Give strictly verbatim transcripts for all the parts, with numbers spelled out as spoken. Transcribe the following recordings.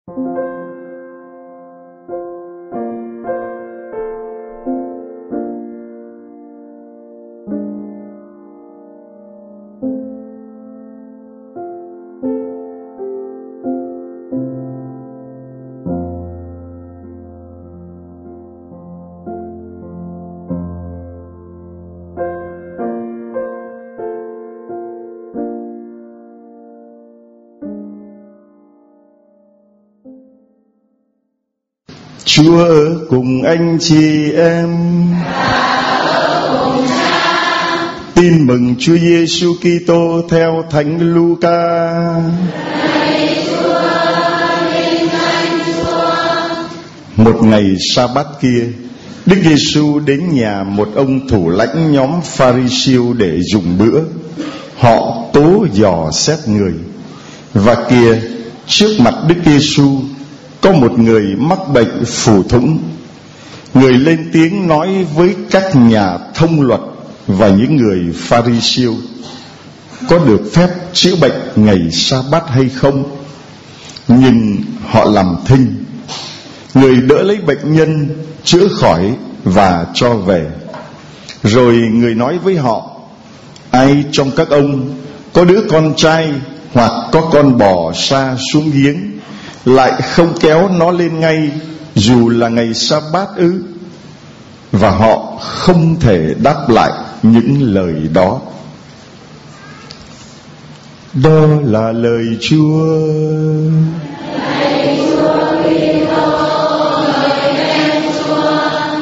Chúa ở cùng anh chị em. Tin mừng Chúa Giêsu Kitô theo Thánh Luca. Một ngày Sa-bát kia, Đức Giêsu đến nhà một ông thủ lãnh nhóm Pha-ri-siêu để dùng bữa. Họ tố dò xét người. Và kìa, trước mặt Đức Giêsu có một người mắc bệnh phù thủng. Người lên tiếng nói với các nhà thông luật và những người Pha-ri-siêu: có được phép chữa bệnh ngày Sa-bát hay không? Nhưng họ làm thinh. Người đỡ lấy bệnh nhân, chữa khỏi và cho về. Rồi người nói với họ: ai trong các ông có đứa con trai hoặc có con bò sa xuống giếng, lại không kéo nó lên ngay dù là ngày Sa-bát ư? Và họ không thể đáp lại những lời đó. Đó là lời Chúa. Lạy Chúa Kitô, lời khen Chúa.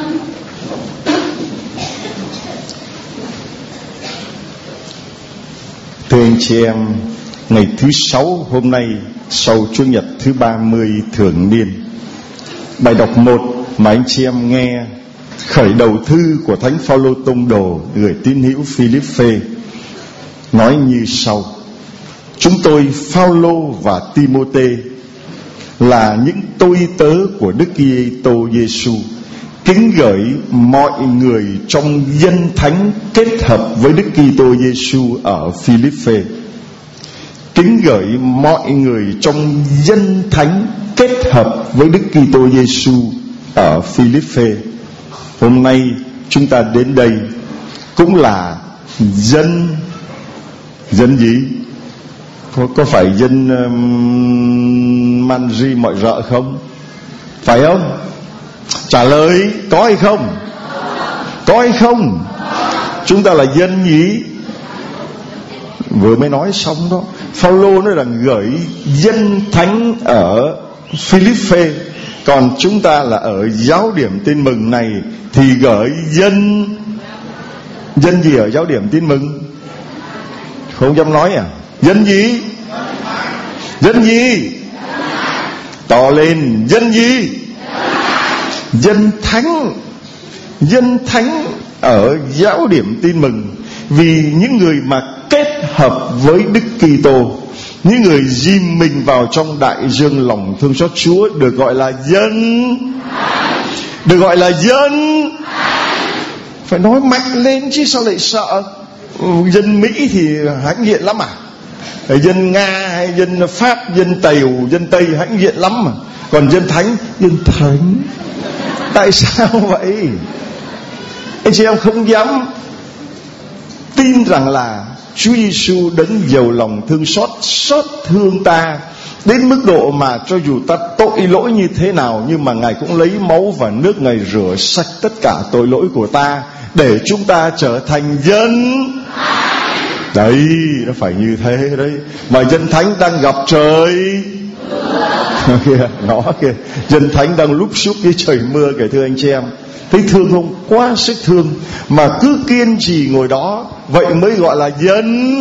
Thưa anh chị em, ngày thứ sáu hôm nay sau Chủ nhật thứ ba mươi thường niên, bài đọc một mà anh chị em nghe khởi đầu thư của Thánh Phaolô tông đồ gửi tín hữu Philippe nói như sau: chúng tôi Phaolô và Timôthê là những tôi tớ của Đức Kitô Giêsu, kính gửi mọi người trong dân thánh kết hợp với Đức Kitô Giêsu ở Philippe. Kính gửi mọi người trong dân thánh kết hợp với Đức Kitô Giêsu ở Philippe. Hôm nay chúng ta đến đây cũng là dân dân gì? Có, có phải dân um, Manri mọi rợ không? Phải không? Trả lời có hay không? Có hay không? Chúng ta là dân gì? Vừa mới nói xong đó. Phaolô nói là gửi dân thánh ở Philippe, còn chúng ta là ở giáo điểm tin mừng này thì gửi dân dân gì ở giáo điểm tin mừng? Không dám nói à? Dân gì? Dân gì? To lên, dân gì? Dân thánh. Dân thánh ở giáo điểm tin mừng. Vì những người mà kết hợp với Đức Kitô, những người dìm mình vào trong đại dương lòng thương xót Chúa, được gọi là dân. Được gọi là dân. Phải nói mạnh lên chứ sao lại sợ? Dân Mỹ thì hãnh diện lắm à? Dân Nga hay dân Pháp, dân Tàu, dân Tây hãnh diện lắm mà. Còn dân thánh, dân thánh. Tại sao vậy? Anh chị em không dám tin rằng là Chúa Giêsu đấng giàu lòng thương xót, xót thương ta đến mức độ mà cho dù ta tội lỗi như thế nào, nhưng mà Ngài cũng lấy máu và nước Ngài rửa sạch tất cả tội lỗi của ta, để chúng ta trở thành dân. Đấy, nó phải như thế đấy. Mà dân thánh đang gặp trời kìa, nó kìa, dân thánh đang lúc xúc với trời mưa kìa. Thưa anh chị em, thấy thương không? Quá sức thương. Mà cứ kiên trì ngồi đó, vậy mới gọi là dân.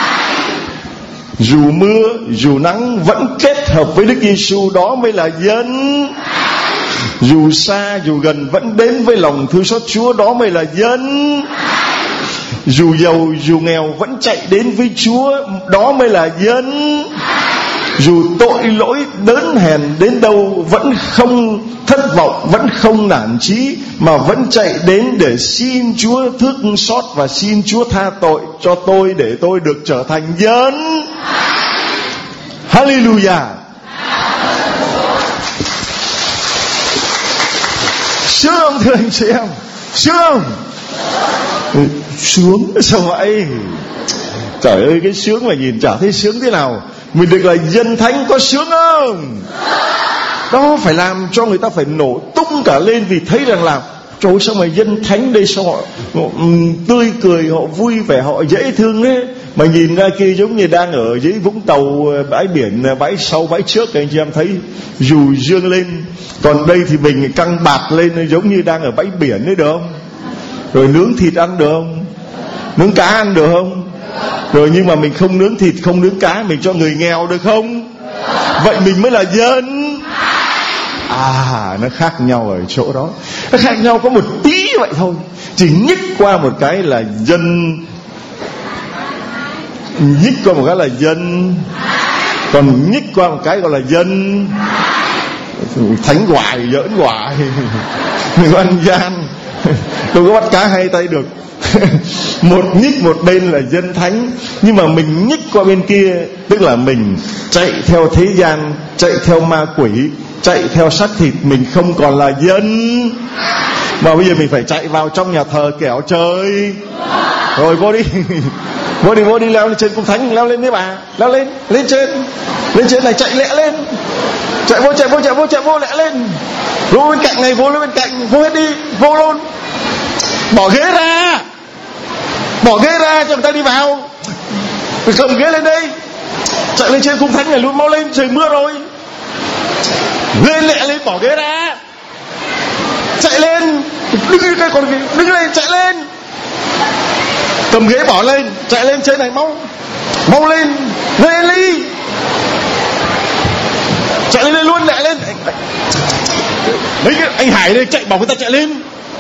Dù mưa, dù nắng vẫn kết hợp với Đức Giêsu, đó mới là dân. Dù xa, dù gần vẫn đến với lòng thương xót Chúa, đó mới là dân. Dù giàu, dù nghèo vẫn chạy đến với Chúa, đó mới là dân. Dù tội lỗi đớn hèn đến đâu vẫn không thất vọng, vẫn không nản chí, mà vẫn chạy đến để xin Chúa thương xót và xin Chúa tha tội cho tôi, để tôi được trở thành dân. Hallelujah. Sướng không thưa anh chị em? Sướng không? Ừ, sướng sao vậy? Trời ơi, cái sướng mà nhìn chả thấy sướng thế nào. Mình được là dân thánh có sướng không? Đó, phải làm cho người ta phải nổ tung cả lên, vì thấy rằng là trời ơi, sao mà dân thánh đây sao họ, họ um, tươi cười, họ vui vẻ, họ dễ thương đấy. Mà nhìn ra kia giống như đang ở dưới Vũng Tàu, bãi biển, bãi sau bãi trước, anh chị em thấy dù dương lên. Còn đây thì mình căng bạt lên giống như đang ở bãi biển đấy, được không? Rồi nướng thịt ăn được không? Nướng cá ăn được không? Rồi nhưng mà mình không nướng thịt, không nướng cá, mình cho người nghèo được không? Vậy mình mới là dân. À, nó khác nhau ở chỗ đó. Nó khác nhau có một tí vậy thôi. Chỉ nhích qua một cái là dân, nhích qua một cái là dân, còn nhích qua một cái gọi là dân thánh hoài, giỡn hoài. Mình có ăn gian, tôi có bắt cá hai tay được. Một nhích một bên là dân thánh, nhưng mà mình nhích qua bên kia tức là mình chạy theo thế gian, chạy theo ma quỷ, chạy theo xác thịt. Mình không còn là dân, mà bây giờ mình phải chạy vào trong nhà thờ kẻo chơi. Rồi vô đi, vô đi, vô đi, leo lên trên cung thánh, leo lên đấy bà, leo lên, lên trên, lên trên này, chạy lẹ lên, chạy vô, chạy vô, chạy vô, chạy vô, lẹ lên, vô bên cạnh này, vô lên bên cạnh, vô hết đi, vô luôn, bỏ ghế ra, bỏ ghế ra cho người ta đi vào, cầm ghế lên đây, chạy lên trên cung thánh này luôn, mau lên, trời mưa rồi, lên lẹ lên, bỏ ghế ra, chạy lên, đứng cái còn đứng lên, chạy lên, cầm ghế bỏ lên, chạy lên trên này, mau, mau lên, lên đi, chạy lên, lên luôn, lẹ lên, đấy anh Hải đây chạy bảo người ta chạy lên,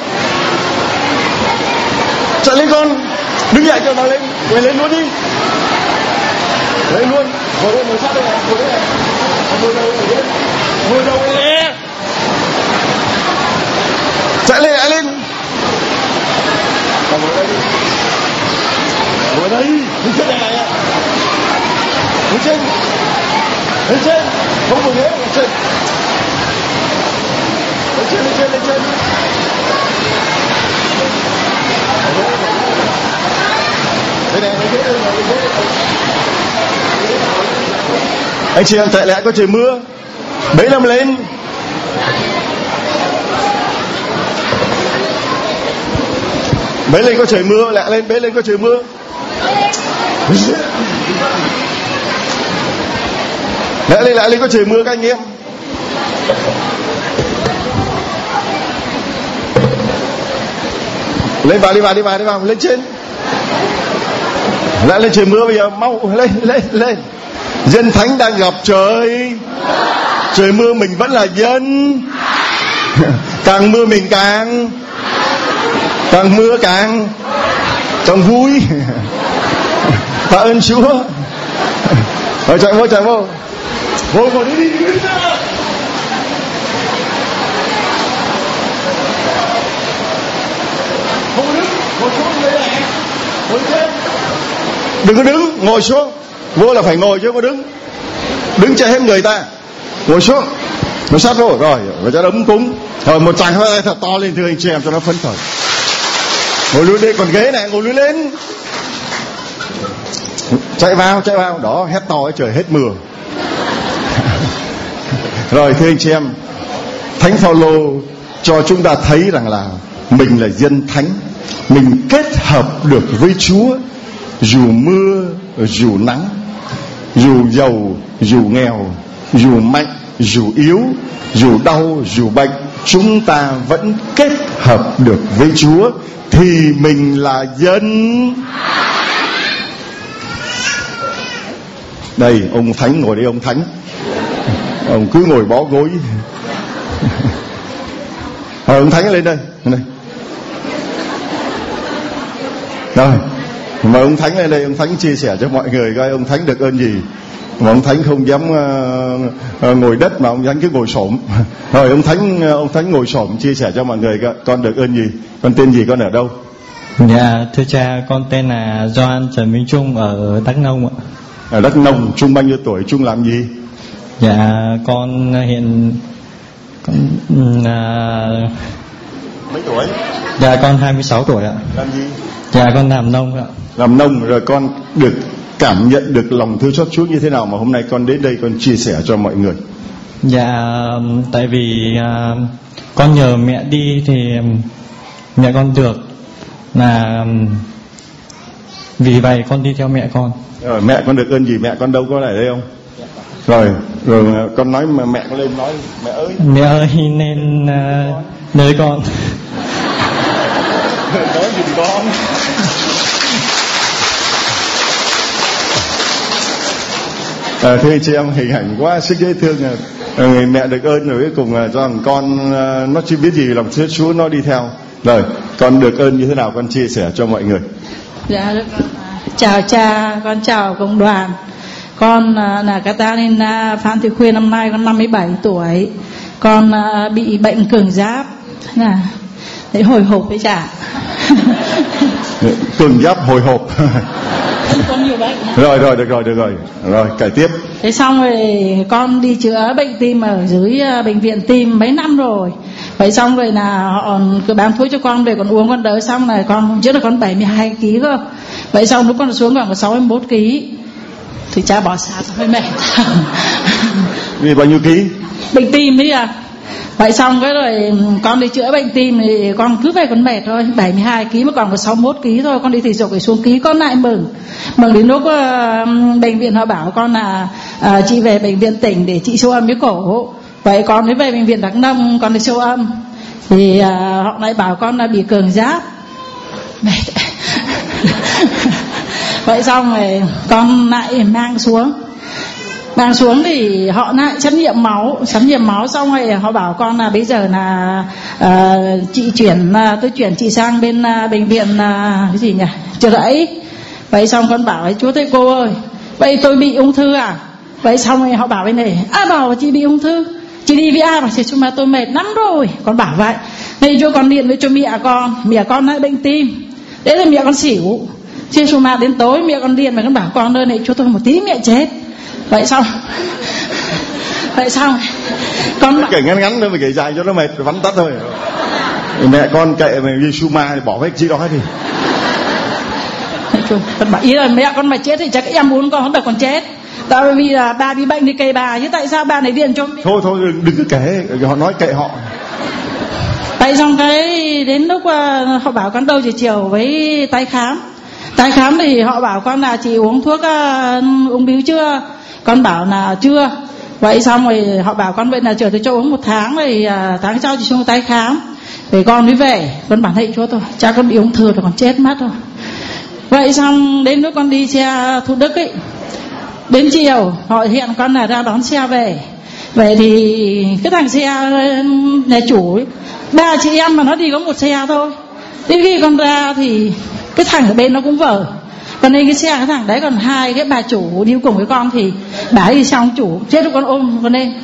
chạy lên con, đứng dậy cho nó lên, quay lên luôn đi, lên luôn, ngồi đây, ngồi sát đây này, ngồi đây này, ngồi đâu, ngồi đây, ngồi đâu đây, chạy lên, chạy lên, ngồi đây đi. Ngồi đây, đứng trên này này, đứng trên, lên trên, không ngồi ghế, lên trên, lên trên, lên trên, lên trên, đây này, lên ghế, lên ghế. Anh chị em chạy lẹ, có trời mưa, bấy năm lên. Bấy lên có trời mưa, lẹ lên, bấy lên có trời mưa. Lẹ lên, lẹ lên có trời mưa các anh em. Lên vào, đi vào, đi vào, đi vào, lên trên. Lẹ lên trời mưa bây giờ, mau, lên, lên, lên. Dân thánh đang gặp trời. Trời mưa mình vẫn là dân. Càng mưa mình càng càng mưa càng càng vui. Tạ ơn Chúa. Rồi chạy vô, chạy vô, vô vô đi đi đi. Không đứng, ngồi xuống đây này, ngồi trên. Đừng có đứng, ngồi xuống. Vô là phải ngồi chứ có đứng. Đứng che hết người ta. Ngồi xuống, ngồi sát vô rồi, và cho nó ấm cúng. Rồi một tràng hơi thật to lên thưa anh chị em cho nó phấn khởi. Ngồi luôn đi, còn ghế này ngồi luôn lên. Chạy vào, chạy vào, đó hét to ấy, trời hết mưa. Rồi thưa anh chị em, Thánh Phaolô cho chúng ta thấy rằng là mình là dân thánh, mình kết hợp được với Chúa, dù mưa, dù nắng, dù giàu, dù nghèo, dù mạnh, dù yếu, dù đau, dù bệnh, chúng ta vẫn kết hợp được với Chúa, thì mình là dân. Đây, ông Thánh ngồi đây, ông Thánh, ông cứ ngồi bó gối. Rồi ông Thánh lên đây, lên đây. Rồi, mời ông Thánh lên đây, ông Thánh chia sẻ cho mọi người coi ông Thánh được ơn gì. Mà ông Thánh không dám uh, uh, ngồi đất, mà ông Thánh cứ ngồi xổm. Rồi ông Thánh uh, ông Thánh ngồi xổm chia sẻ cho mọi người coi, con được ơn gì, con tên gì, con ở đâu? Dạ thưa cha, con tên là Doan Trần Minh Trung ở Đắk Nông ạ. Ở Đắk Nông. Trung bao nhiêu tuổi, Trung làm gì? Dạ con hiện con là Mấy tuổi? Dạ con hai mươi sáu tuổi ạ. Làm gì? Dạ con làm nông ạ. Làm nông. Rồi con được cảm nhận được lòng thương xót Chúa như thế nào mà hôm nay con đến đây con chia sẻ cho mọi người? Dạ tại vì uh, con nhờ mẹ đi thì mẹ con được, là vì vậy con đi theo mẹ con. Rồi, mẹ con được ơn gì? Mẹ con đâu có lại đây không? Rồi, rồi con nói mà mẹ con lên nói mẹ ơi. Mẹ ơi nên uh, nơi con. Nói gì con? À, thưa chị em, hình ảnh quá sức dễ thương. À, người mẹ được ơn rồi cuối cùng là cho thằng con à, nó chưa biết gì lòng thương Chúa nó đi theo. Rồi, con được ơn như thế nào con chia sẻ cho mọi người. Dạ, chào cha, con chào cộng đoàn. Con uh, là Catalina Phan Thị Khuyên, năm nay con năm mươi bảy tuổi. Con uh, bị bệnh cường giáp, là thấy hồi hộp với cha. Cường giáp hồi hộp. Con nhiều bệnh. Rồi rồi được rồi được rồi rồi kể tiếp. Thế xong rồi con đi chữa bệnh tim ở dưới uh, bệnh viện tim mấy năm rồi. Vậy xong rồi là họ cứ bán thuốc cho con về con uống con đỡ, xong này con trước là con bảy mươi hai ki lô gam cơ. Vậy xong lúc con xuống còn có sáu mươi mốt ki lô gam. Thì cha bỏ xa xong hơi mệt. Vì bao nhiêu ký? Bệnh tim đấy à. Vậy xong cái rồi con đi chữa bệnh tim thì con cứ về con mệt thôi, bảy mươi hai ki lô gam mà còn có sáu mươi mốt ki lô gam thôi. Con đi thể dục để xuống ký, con lại mừng. Mừng đến lúc uh, bệnh viện họ bảo con là uh, chị về bệnh viện tỉnh để chị siêu âm cái cổ. Vậy con mới về bệnh viện Đắk Nông, con đi siêu âm thì uh, họ lại bảo con là bị cường giáp. Mệt. Vậy xong rồi con lại mang xuống Mang xuống thì họ lại xét nghiệm máu Xét nghiệm máu xong rồi họ bảo con là bây giờ là uh, chị chuyển uh, tôi chuyển chị sang bên uh, bệnh viện uh, cái gì nhỉ, Chợ Rẫy. Vậy xong con bảo với chú thầy cô ơi, vậy tôi bị ung thư à? Vậy xong rồi họ bảo bên này, à bảo chị bị ung thư, chị đi với ai? Bảo chị mà tôi mệt lắm rồi. Con bảo vậy. Thì cho con điện với cho mẹ con, mẹ con lại bệnh tim. Đấy là mẹ con xỉu. Chứ xong mà đến tối mẹ con điên mà con bảo con ơi này cho tôi một tí mẹ chết. Vậy xong Vậy xong con kể ngắn ngắn thôi, mà kể dài cho nó mệt, vắn tắt thôi. Mẹ con kệ mà Giê-xu ma thì bỏ hết chi đó đi. Con bảo ý là mẹ con mà chết thì chắc em muốn con không được còn chết. Tại vì là ba bị bệnh thì kệ bà, chứ tại sao bà này điện cho mẹ? Thôi thôi đừng, đừng cứ kể, họ nói kệ họ. Vậy xong cái đến lúc uh, họ bảo con đâu chiều chiều với tái khám. Tái khám thì họ bảo con là chị uống thuốc uh, uống bướu chưa? Con bảo là chưa. Vậy xong rồi họ bảo con vậy là chờ tôi cho uống một tháng rồi uh, tháng sau chị xuống tái khám. Để con mới về. Con bảo thầy chúa tôi, cha con bị ung thư rồi còn chết mất rồi. Vậy xong đến lúc con đi xe Thủ Đức ấy, đến chiều họ hẹn con là ra đón xe về. Vậy thì cái thằng xe nhà chủ ấy, ba chị em mà nó đi có một xe thôi. Đến khi con ra thì cái thằng ở bên nó cũng vờ. Còn đây cái xe cái thằng đấy còn hai cái bà chủ đi cùng với con thì bà ấy đi xong chủ chết rồi con ôm con lên.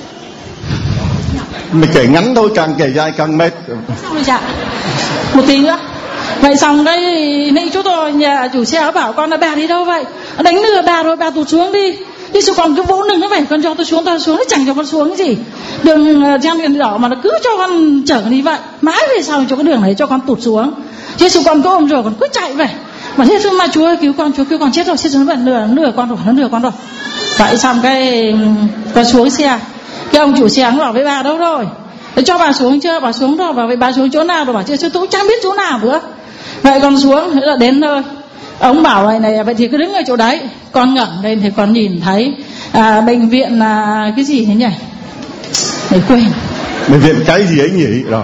Mình kể ngắn thôi, càng kể dài càng mệt. Xong rồi dạ một tí nữa. Vậy xong cái nãy chú tôi nhà chủ xe bảo con là bà đi đâu vậy? Đánh lừa bà rồi, bà tụt xuống đi. Đi sao còn cứ vỗ lưng nó vậy, con cho tôi xuống, tôi xuống, nó chẳng cho con xuống cái gì. Đường trên đèn đỏ mà nó cứ cho con chở đi vậy. Mãi về sau cho cái đường này cho con tụt xuống. Chứ sao con cứ ôm rồi con cứ chạy vậy. Mà thế thôi mà chú ơi cứu con, chú cứu con chết rồi, chết rồi nó vẫn lừa, nó lừa con rồi, nó lừa con rồi. Vậy xong cái con xuống xe. Cái ông chủ xe ông bảo với bà đâu rồi? Để cho bà xuống chưa? Bà xuống rồi, bảo với bà xuống chỗ nào rồi? Bảo chưa, tôi cũng chẳng biết chỗ nào nữa. Vậy con xuống, thế là đến nơi. Ông bảo này này, vậy thì cứ đứng ở chỗ đấy. Con ngẩng lên thì con nhìn thấy à, bệnh viện là cái gì thế nhỉ? Để quên. Bệnh viện cái gì ấy nhỉ? Rồi.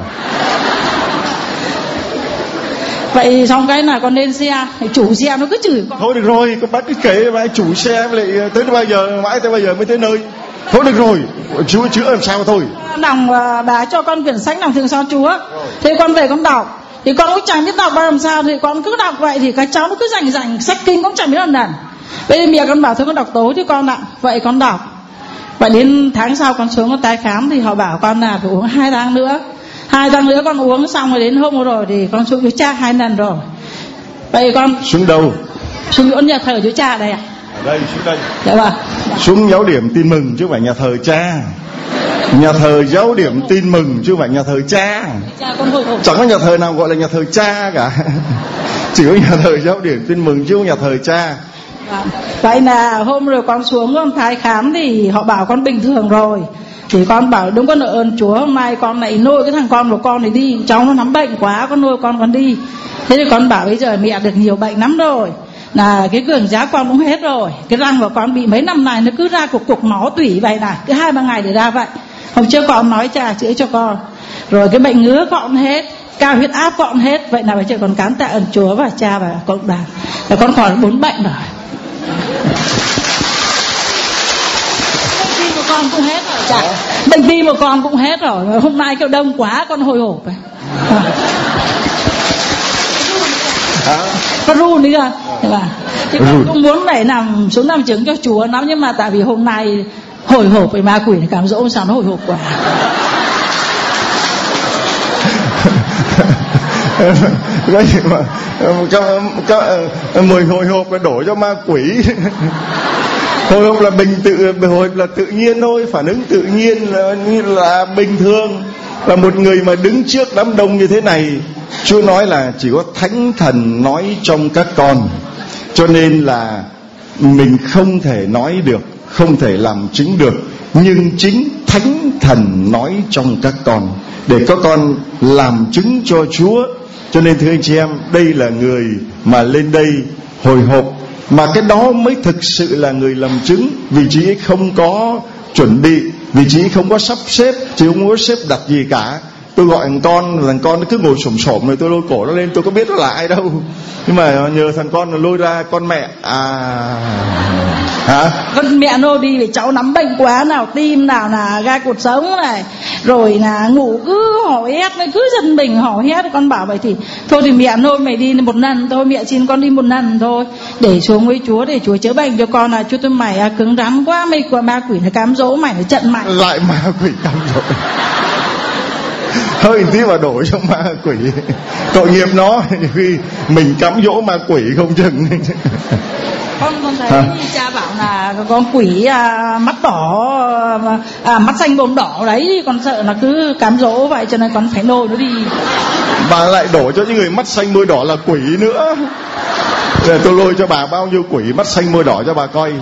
Vậy xong cái là con lên xe, chủ xe nó cứ chửi con. Thôi được rồi, con bác cứ kể mà chủ xe lại tới bao giờ, mãi tới bao giờ mới tới nơi. Thôi được rồi, Chúa chữa làm sao thôi. Đằng bà cho con quyển sách lòng thương xót Chúa. Thế con về con đọc. Thì con cũng chẳng biết đọc bao làm sao. Thì con cứ đọc vậy thì các cháu nó cứ rành rành sách kinh cũng chẳng biết lần lần. Bây giờ mẹ con bảo thôi con đọc tối chứ con ạ. Vậy con đọc. Vậy đến tháng sau con xuống con tái khám thì họ bảo con là phải uống hai tháng nữa. Hai tháng nữa con uống xong rồi đến hôm rồi thì con xuống chỗ cha hai lần rồi. Vậy con xuống đâu? Xuống chỗ nhà thờ chỗ cha đây à? Ở đây, xuống đây. Dạ vâng. Xuống giáo điểm tin mừng chứ không phải nhà thờ cha. Nhà thờ Giáo Điểm Tin Mừng chứ không phải nhà thờ cha. Cha con hồi hộp. Chẳng có nhà thờ nào gọi là nhà thờ cha cả. Chỉ có nhà thờ Giáo Điểm Tin Mừng chứ không nhà thờ cha. Vậy là hôm rồi con xuống con thái khám thì họ bảo con bình thường rồi. Thì con bảo đúng có nợ ơn Chúa, hôm nay con lại nuôi cái thằng con của con này đi, cháu nó nắm bệnh quá, con nuôi con con đi. Thế thì con bảo bây giờ mẹ được nhiều bệnh lắm rồi, là cái cường giá con cũng hết rồi, cái răng của con bị mấy năm này nó cứ ra cục cục máu tủy vậy này, cứ hai ba ngày để ra vậy. Hôm trước con nói trà chữa cho con, rồi cái bệnh ngứa con hết, cao huyết áp con hết. Vậy là bây giờ con cán tạ ơn Chúa và cha và cộng đoàn, và con còn bốn bệnh rồi. Con cũng hết rồi, chả bệnh tim của con cũng hết rồi. Hôm nay kêu đông quá con hồi hộp ấy. À. Con run đi ra. Thì con cũng muốn phải nằm xuống nằm chứng cho Chúa lắm, nhưng mà tại vì hôm nay hồi hộp với ma quỷ cảm dỗ sao nó hồi hộp quá. Cái gì mà mùi hồi hộp là đổ cho ma quỷ. Hồi hộp là bình tự, hồi hộp là tự nhiên thôi, phản ứng tự nhiên là, là bình thường. Là một người mà đứng trước đám đông như thế này, Chúa nói là chỉ có Thánh Thần nói trong các con, cho nên là mình không thể nói được, không thể làm chứng được, nhưng chính Thánh Thần nói trong các con để các con làm chứng cho Chúa. Cho nên thưa anh chị em, đây là người mà lên đây hồi hộp, mà cái đó mới thực sự là người làm chứng. Vì chị ấy không có chuẩn bị, vì chị ấy không có sắp xếp, chị không có xếp đặt gì cả. Tôi gọi thằng con, thằng con nó cứ ngồi xổm xổm rồi tôi lôi cổ nó lên, tôi có biết nó là ai đâu. Nhưng mà nhờ thằng con nó lôi ra con mẹ. À hả? Con mẹ nô đi vì cháu nắm bệnh quá, nào tim nào là gai cột sống này, rồi là ngủ cứ hò hét, cứ giật mình hò hét. Con bảo vậy thì thôi thì mẹ nô mày đi một lần thôi, mẹ xin con đi một lần thôi để xuống với Chúa, để Chúa chữa bệnh cho con. Là Chúa tôi mày à, cứng rắn quá, mày qua ma quỷ nó cám dỗ mày, nó trận mày. Lại ma quỷ cám dỗ. Hơi tí mà đổ cho ma quỷ, tội nghiệp nó, khi mình cám dỗ ma quỷ không chừng. Con con thấy à. Cha bảo là con quỷ à, mắt đỏ à, mắt xanh bồm đỏ đấy, con sợ là cứ cám dỗ vậy, cho nên con phải nôi nó đi. Bà lại đổ cho những người mắt xanh môi đỏ là quỷ nữa. Để tôi lôi cho bà bao nhiêu quỷ mắt xanh môi đỏ cho bà coi.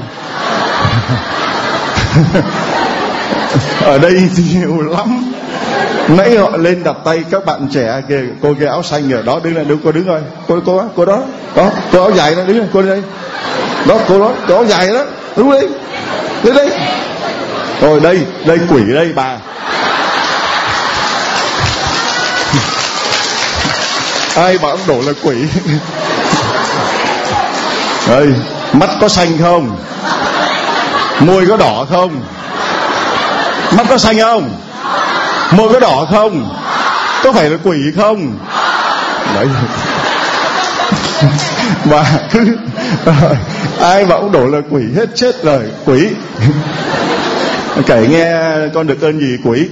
Ở đây nhiều lắm. Nãy họ lên đặt tay các bạn trẻ kìa, cô cái áo xanh ở đó đứng lại, đứng cô đứng rồi, cô cô đó, cô đó, đó, cô áo dài đó đứng rồi, cô đây, đó, cô đó, cô áo dài đó, đứng đi, đứng đi, rồi đây, đây quỷ đây bà. Ai bảo ông đổ là quỷ? Đây, mắt có xanh không? Môi có đỏ không? Mắt có xanh không? Môi có đỏ không? Có phải là quỷ không? Đấy. Mà cứ ai bảo ông đổ là quỷ hết chết rồi. Quỷ. Kể nghe con được ơn gì quỷ?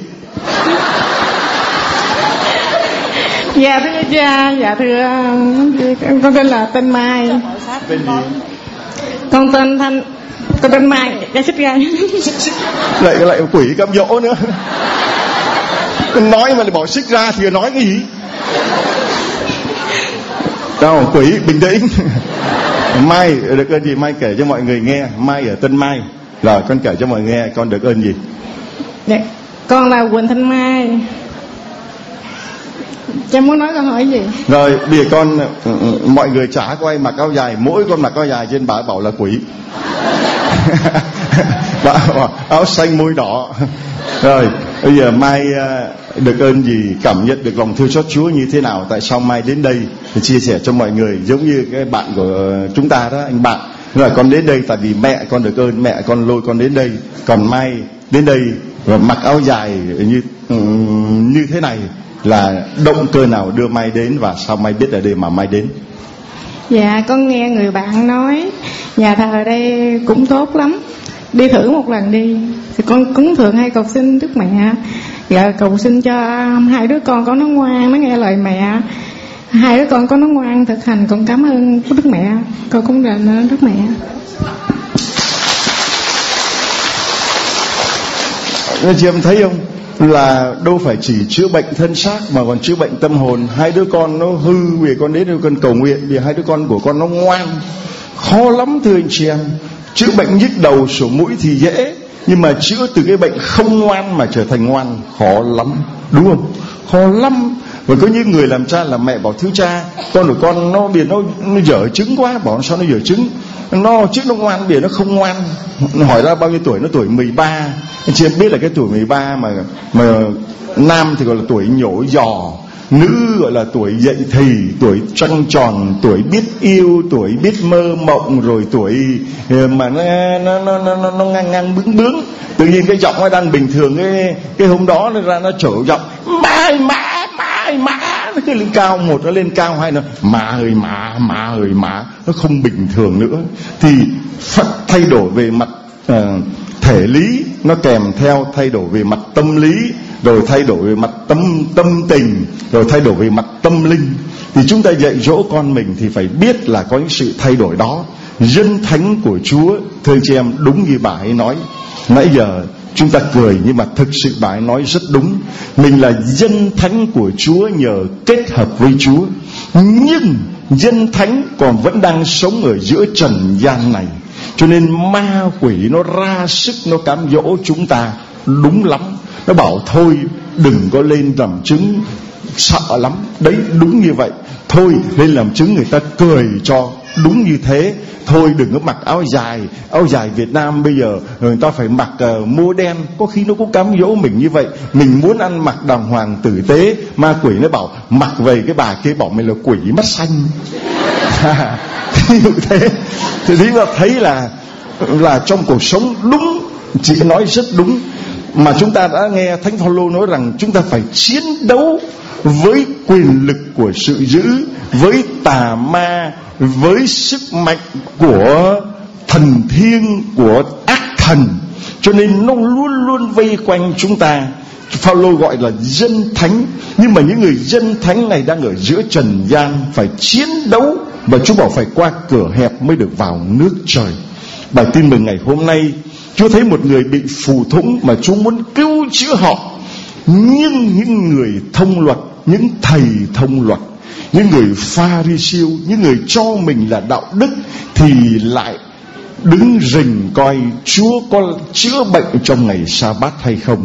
Dạ thưa cha, dạ thưa con tên là tên Mai. Tên gì? Con tên Thanh, con tên Mai. Dạ xích ra. Lại lại quỷ cám dỗ nữa. Nói mà lại bỏ xích ra thì nói cái gì? Đâu, quỷ bình tĩnh. Mai được ơn gì? Mai kể cho mọi người nghe. Mai ở Tân Mai. Rồi con kể cho mọi người nghe con được ơn gì? Dạ, con là Quỳnh Thanh Mai. Cha muốn nói câu hỏi gì? Rồi bây giờ con, mọi người chả có ai mặc áo dài, mỗi con mặc áo dài trên bà bảo là quỷ. Bà bảo áo xanh môi đỏ. Rồi bây giờ Mai được ơn gì, cảm nhận được lòng thương xót Chúa như thế nào? Tại sao Mai đến đây thì chia sẻ cho mọi người, giống như cái bạn của chúng ta đó, anh bạn. Rồi con đến đây tại vì mẹ con được ơn, mẹ con lôi con đến đây. Còn Mai đến đây và mặc áo dài như như thế này là động cơ nào đưa Mai đến, và sao Mai biết ở đây mà Mai đến? Dạ con nghe người bạn nói nhà thờ ở đây cũng tốt lắm, đi thử một lần đi. Thì con cúng thượng hay cầu xin Đức Mẹ, dạ cầu xin cho hai đứa con có nó ngoan, nó nghe lời mẹ. Hai đứa con có nó ngoan thực hành, con cảm ơn Đức Mẹ, con cũng đền Đức Mẹ. Anh chị em thấy không, là đâu phải chỉ chữa bệnh thân xác mà còn chữa bệnh tâm hồn. Hai đứa con nó hư vì con đến con cầu nguyện vì hai đứa con của con nó ngoan. Khó lắm thưa anh chị em. Chữa bệnh nhức đầu sổ mũi thì dễ, nhưng mà chữa từ cái bệnh không ngoan mà trở thành ngoan khó lắm, đúng không? Khó lắm. Và có những người làm cha làm mẹ bảo thưa cha, con của con nó biển nó, nó dở trứng quá. Bảo sao nó dở trứng, nó trước nó ngoan biển nó không ngoan. Hỏi ra bao nhiêu tuổi, nó tuổi mười ba. Anh chị em biết là cái tuổi mười ba mà mà nam thì gọi là tuổi nhổ giò, nữ gọi là tuổi dậy thì, tuổi trăng tròn, tuổi biết yêu, tuổi biết mơ mộng, rồi tuổi mà nó nó nó nó, nó ngang ngang bướng bướng. Tự nhiên cái giọng nó đang bình thường, cái cái hôm đó nó ra nó trổ giọng má má má má, nó cứ lên cao, một nó lên cao, hai nó má ơi má má ơi má, nó không bình thường nữa. Thì phải thay đổi về mặt uh, thể lý, nó kèm theo thay đổi về mặt tâm lý, rồi thay đổi về mặt tâm tâm tình, rồi thay đổi về mặt tâm linh. Thì chúng ta dạy dỗ con mình thì phải biết là có những sự thay đổi đó. Dân thánh của Chúa, thưa chị em, đúng như bà ấy nói. Nãy giờ chúng ta cười nhưng mà thực sự bà ấy nói rất đúng. Mình là dân thánh của Chúa nhờ kết hợp với Chúa, nhưng dân thánh còn vẫn đang sống ở giữa trần gian này. Cho nên ma quỷ nó ra sức nó cám dỗ chúng ta đúng lắm. Nó bảo thôi đừng có lên làm chứng, sợ lắm. Đấy, đúng như vậy. Thôi lên làm chứng người ta cười cho, đúng như thế. Thôi đừng có mặc áo dài, áo dài Việt Nam bây giờ người ta phải mặc uh, mua đen. Có khi nó cũng cám dỗ mình như vậy. Mình muốn ăn mặc đàng hoàng tử tế, ma quỷ nó bảo mặc về cái bà kia bảo mày là quỷ mắt xanh. Ví dụ thế. Thì chúng ta thấy là là trong cuộc sống đúng, chị nói rất đúng. Mà chúng ta đã nghe Thánh Phaolô nói rằng chúng ta phải chiến đấu với quyền lực của sự dữ, với tà ma, với sức mạnh của thần thiêng, của ác thần. Cho nên nó luôn luôn vây quanh chúng ta. Phaolô gọi là dân thánh. Nhưng mà những người dân thánh này đang ở giữa trần gian, phải chiến đấu. Và Chúa bảo phải qua cửa hẹp mới được vào nước trời. Bài tin mừng ngày hôm nay, Chúa thấy một người bị phù thủng mà Chúa muốn cứu chữa họ. Nhưng những người thông luật, những thầy thông luật, những người Pha-ri-siêu, những người cho mình là đạo đức thì lại đứng rình coi Chúa có chữa bệnh trong ngày Sa-bát hay không.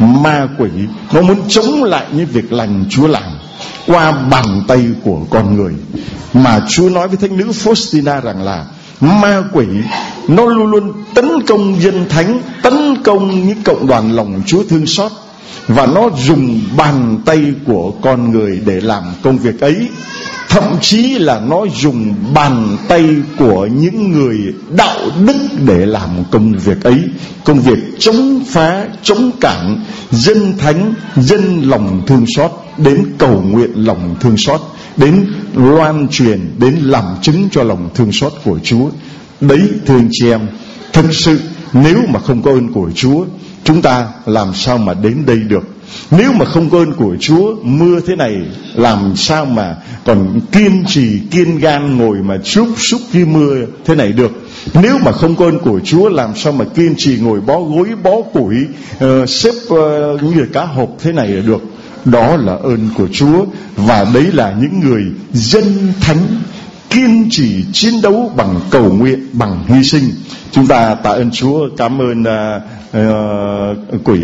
Ma quỷ nó muốn chống lại những việc lành Chúa làm qua bàn tay của con người. Mà Chúa nói với thánh nữ Faustina rằng là ma quỷ nó luôn luôn tấn công dân thánh, tấn công những cộng đoàn lòng Chúa thương xót. Và nó dùng bàn tay của con người để làm công việc ấy. Thậm chí là nó dùng bàn tay của những người đạo đức để làm công việc ấy. Công việc chống phá, chống cản dân thánh, dân lòng thương xót, đến cầu nguyện lòng thương xót, đến loan truyền, đến làm chứng cho lòng thương xót của Chúa. Đấy thưa anh chị em, thực sự nếu mà không có ơn của Chúa, chúng ta làm sao mà đến đây được. Nếu mà không có ơn của Chúa, mưa thế này làm sao mà còn kiên trì kiên gan ngồi mà xúc xúc với mưa thế này được. Nếu mà không có ơn của Chúa, làm sao mà kiên trì ngồi bó gối bó củi, uh, xếp uh, như cá hộp thế này được. Đó là ơn của Chúa. Và đấy là những người dân thánh, kiên trì chiến đấu bằng cầu nguyện, bằng hy sinh. Chúng ta tạ ơn Chúa. Cảm ơn uh, uh, quỷ.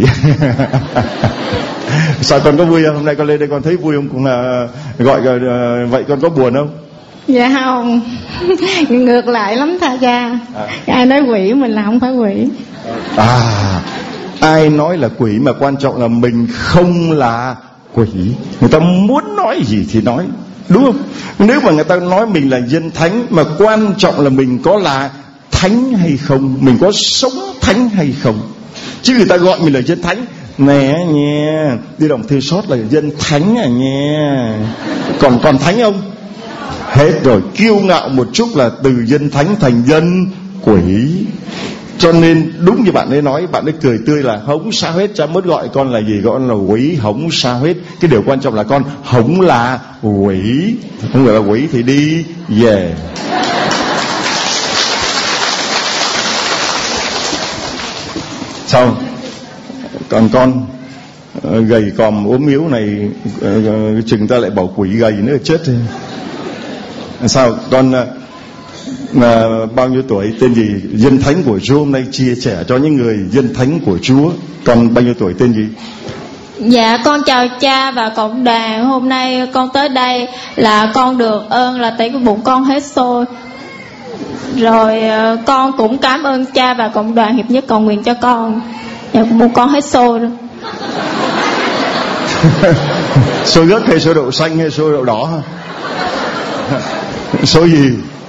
Sao con có vui không? Hôm nay con lên đây con thấy vui không? Cũng uh, gọi uh, vậy con có buồn không? Dạ không. Ngược lại lắm tha cha. À. Ai nói quỷ mình là không phải quỷ. À, ai nói là quỷ mà quan trọng là mình không là quỷ. Người ta muốn nói gì thì nói, đúng không? Nếu mà người ta nói mình là dân thánh, mà quan trọng là mình có là thánh hay không, mình có sống thánh hay không. Chứ người ta gọi mình là dân thánh, nè nha, đi đồng thư xót là dân thánh à nha. Còn còn thánh không? Hết rồi. Kiêu ngạo một chút là từ dân thánh thành dân quỷ. Cho nên đúng như bạn ấy nói, bạn ấy cười tươi là không sao hết, cha muốn gọi con là gì, gọi con là quỷ, không sao hết. Cái điều quan trọng là con không là quỷ. Không phải là quỷ thì đi về. Xong. còn con uh, gầy còm ốm yếu này, uh, chừng ta lại bảo quỷ gầy nữa chết thì sao? Con uh, uh, bao nhiêu tuổi, tên gì, dân thánh của Chúa hôm nay chia sẻ cho những người dân thánh của Chúa. Con bao nhiêu tuổi, tên gì? Dạ con chào cha và cộng đoàn. Hôm nay con tới đây là con được ơn là tại cái bụng con hết sôi. Rồi con cũng cảm ơn cha và cộng đoàn hiệp nhất cầu nguyện cho con. Dạ, bụng con hết sôi rồi. Sôi gấc hay sôi đậu xanh hay sôi đậu đỏ? Sôi gì?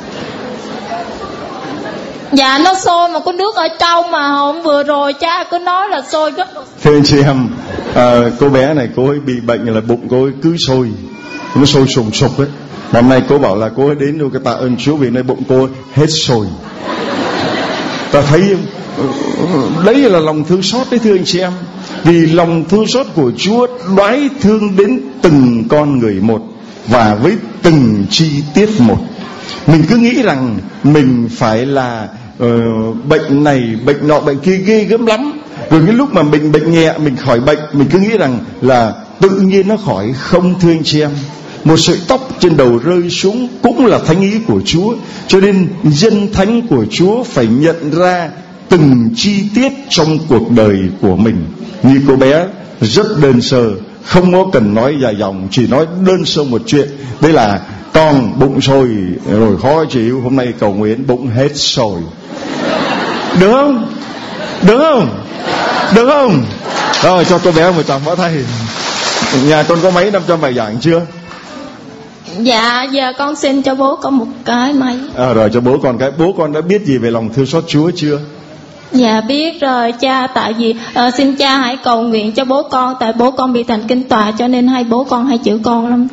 Dạ nó sôi mà có nước ở trong, mà hôm vừa rồi cha cứ nói là sôi gấp. Thưa anh chị em, à, cô bé này cô ấy bị bệnh là bụng cô ấy cứ sôi, nó sôi sùng sục ấy. Hôm nay cô bảo là cô ấy đến đâu cái tạ ơn Chúa vì nay bụng cô hết sôi. Ta thấy đấy là lòng thương xót đấy, thưa anh chị em. Vì lòng thương xót của Chúa đoái thương đến từng con người một và với từng chi tiết một. Mình cứ nghĩ rằng mình phải là uh, bệnh này bệnh nọ bệnh kia ghê gớm lắm, rồi cái lúc mà mình bệnh nhẹ mình khỏi bệnh mình cứ nghĩ rằng là tự nhiên nó khỏi. Không, thưa anh chị em, một sợi tóc trên đầu rơi xuống cũng là thánh ý của Chúa. Cho nên dân thánh của Chúa phải nhận ra từng chi tiết trong cuộc đời của mình. Như cô bé rất đơn sơ, không có cần nói dài dòng, chỉ nói đơn sơ một chuyện, đấy là con bụng sôi rồi khó chịu, hôm nay cầu nguyện bụng hết sôi. Được không? Được không? Được không? Rồi cho cô bé một tràng pháo tay. Nhà con có mấy năm trăm bài giảng chưa? Dạ giờ con xin cho bố con một cái máy. À, rồi cho bố con cái. Bố con đã biết gì về lòng thương xót Chúa chưa? Dạ biết rồi cha. Tại vì uh, xin cha hãy cầu nguyện cho bố con. Tại bố con bị thần kinh tọa, cho nên hai bố con hay chửi con lắm.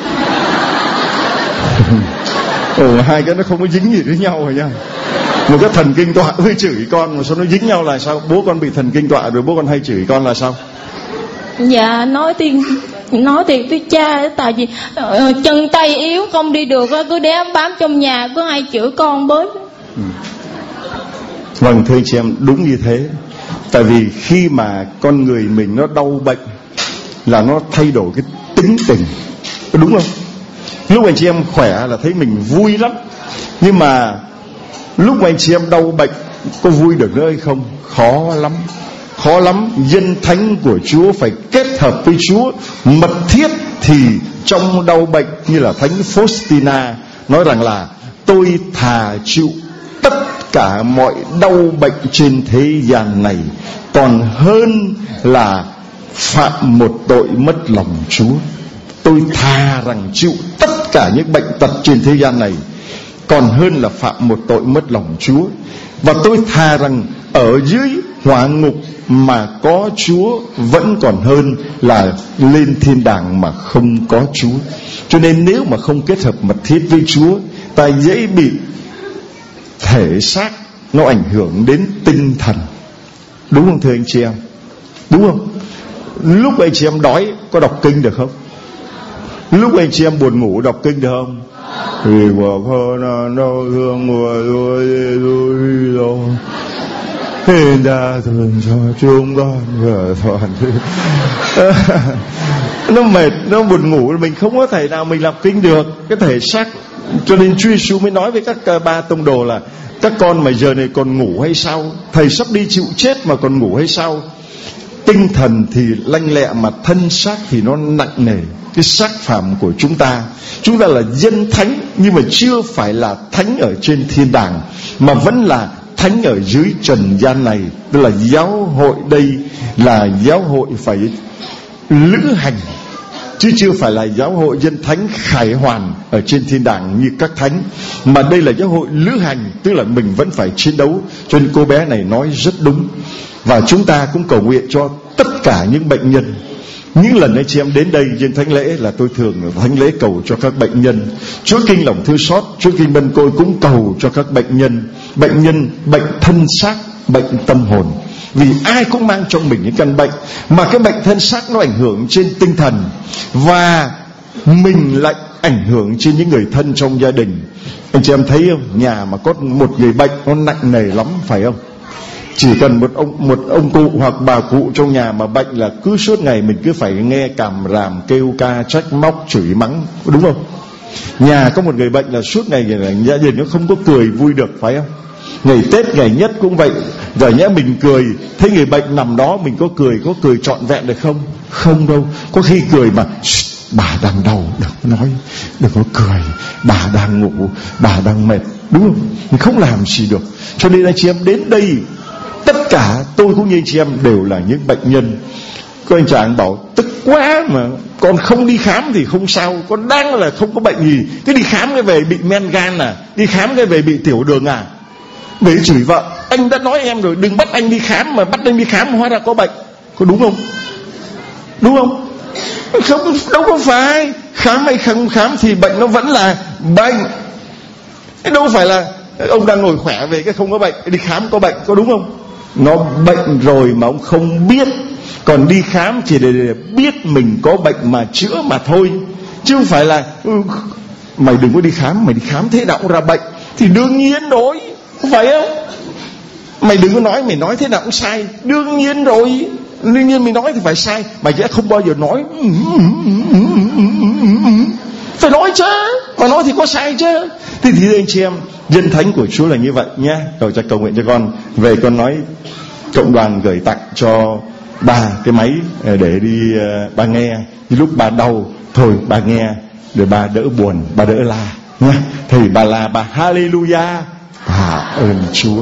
Ồ, hai cái nó không có dính gì với nhau rồi nha. Một cái thần kinh tọa với chửi con mà sao nó dính nhau là sao? Bố con bị thần kinh tọa rồi bố con hay chửi con là sao? Dạ nói thì nói thiệt với cha, tại vì uh, chân tay yếu không đi được, cứ đéo bám trong nhà, cứ hay chửi con bới. Ừ. Vâng, thưa chị em, đúng như thế. Tại vì khi mà con người mình nó đau bệnh là nó thay đổi cái tính tình, đúng không? Lúc anh chị em khỏe là thấy mình vui lắm, nhưng mà lúc mà anh chị em đau bệnh có vui được nữa hay không? Khó lắm. Khó lắm. Dân thánh của Chúa phải kết hợp với Chúa mật thiết, thì trong đau bệnh như là Thánh Faustina nói rằng là tôi thà chịu tất cả mọi đau bệnh trên thế gian này còn hơn là phạm một tội mất lòng Chúa. Tôi thà rằng chịu tất cả những bệnh tật trên thế gian này còn hơn là phạm một tội mất lòng Chúa. Và tôi thà rằng ở dưới hỏa ngục mà có Chúa vẫn còn hơn là lên thiên đàng mà không có Chúa. Cho nên nếu mà không kết hợp mật thiết với Chúa, ta dễ bị thể xác nó ảnh hưởng đến tinh thần. Đúng không thưa anh chị em? Đúng không? Lúc anh chị em đói có đọc kinh được không? Lúc anh chị em buồn ngủ đọc kinh được không? Vì của con đau thương của tôi rồi Thiên đa thường cho chúng con gỡ toàn. Nó mệt, nó buồn ngủ, mình không có thể nào mình làm kinh được cái thể xác. Cho nên Chúa Giêsu mới nói với các ba tông đồ là các con mà giờ này còn ngủ hay sao? Thầy sắp đi chịu chết mà còn ngủ hay sao? Tinh thần thì lanh lẹ mà thân xác thì nó nặng nề. Cái xác phạm của chúng ta, chúng ta là dân thánh nhưng mà chưa phải là thánh ở trên thiên đàng, mà vẫn là thánh ở dưới trần gian này. Tức là giáo hội đây là giáo hội phải lữ hành, chứ chưa phải là giáo hội dân thánh khải hoàn ở trên thiên đàng như các thánh, mà đây là giáo hội lữ hành, tức là mình vẫn phải chiến đấu. Cho nên cô bé này nói rất đúng. Và chúng ta cũng cầu nguyện cho tất cả những bệnh nhân. Những lần anh chị em đến đây trên thánh lễ là tôi thường thánh lễ cầu cho các bệnh nhân. Chúa Kinh lòng thương xót, Chúa Kinh Mân Côi cũng cầu cho các bệnh nhân. Bệnh nhân bệnh thân xác, bệnh tâm hồn. Vì ai cũng mang trong mình những căn bệnh, mà cái bệnh thân xác nó ảnh hưởng trên tinh thần, và mình lại ảnh hưởng trên những người thân trong gia đình. Anh chị em thấy không? Nhà mà có một người bệnh nó nặng nề lắm, phải không? Chỉ cần một ông một ông cụ hoặc bà cụ trong nhà mà bệnh là cứ suốt ngày mình cứ phải nghe càm ràm kêu ca trách móc chửi mắng, đúng không? Nhà có một người bệnh là suốt ngày gia đình nó không có cười vui được, phải không? Ngày Tết ngày nhất cũng vậy. Giờ nhẽ mình cười, thấy người bệnh nằm đó mình có cười, có cười trọn vẹn được không? Không đâu. Có khi cười mà bà đang đau, đừng có nói, đừng có cười, bà đang ngủ, bà đang mệt, đúng không? Mình không làm gì được. Cho nên anh chị em đến đây, tất cả tôi cũng như anh chị em đều là những bệnh nhân. Có anh chàng bảo tức quá mà con không đi khám thì không sao, con đang là không có bệnh gì, cứ đi khám cái về bị men gan à, đi khám cái về bị tiểu đường à. Để chửi vợ, anh đã nói em rồi đừng bắt anh đi khám, mà bắt anh đi khám hóa ra có bệnh, có đúng không? Đúng không? Không, đâu có phải. Khám hay không khám thì bệnh nó vẫn là bệnh. Đâu phải là ông đang ngồi khỏe về cái không có bệnh, đi khám có bệnh, có đúng không? Nó bệnh rồi mà ông không biết. Còn đi khám chỉ để, để biết mình có bệnh mà chữa mà thôi. Chứ không phải là ừ, mày đừng có đi khám, mày đi khám thế nào cũng ra bệnh. Thì đương nhiên rồi, không phải không? Mày đừng có nói, mày nói thế nào cũng sai. Đương nhiên rồi, đương nhiên mày nói thì phải sai. Mày sẽ không bao giờ nói phải nói chứ, mà nói thì có sai chứ. Thì thì anh chị em, dân thánh của Chúa là như vậy nhé. Rồi cho cầu nguyện cho con. Về con nói cộng đoàn gửi tặng cho bà cái máy để đi bà nghe. Lúc bà đau thôi bà nghe, để bà đỡ buồn, bà đỡ la nhé. Thì bà là bà hallelujah, tạ ơn Chúa.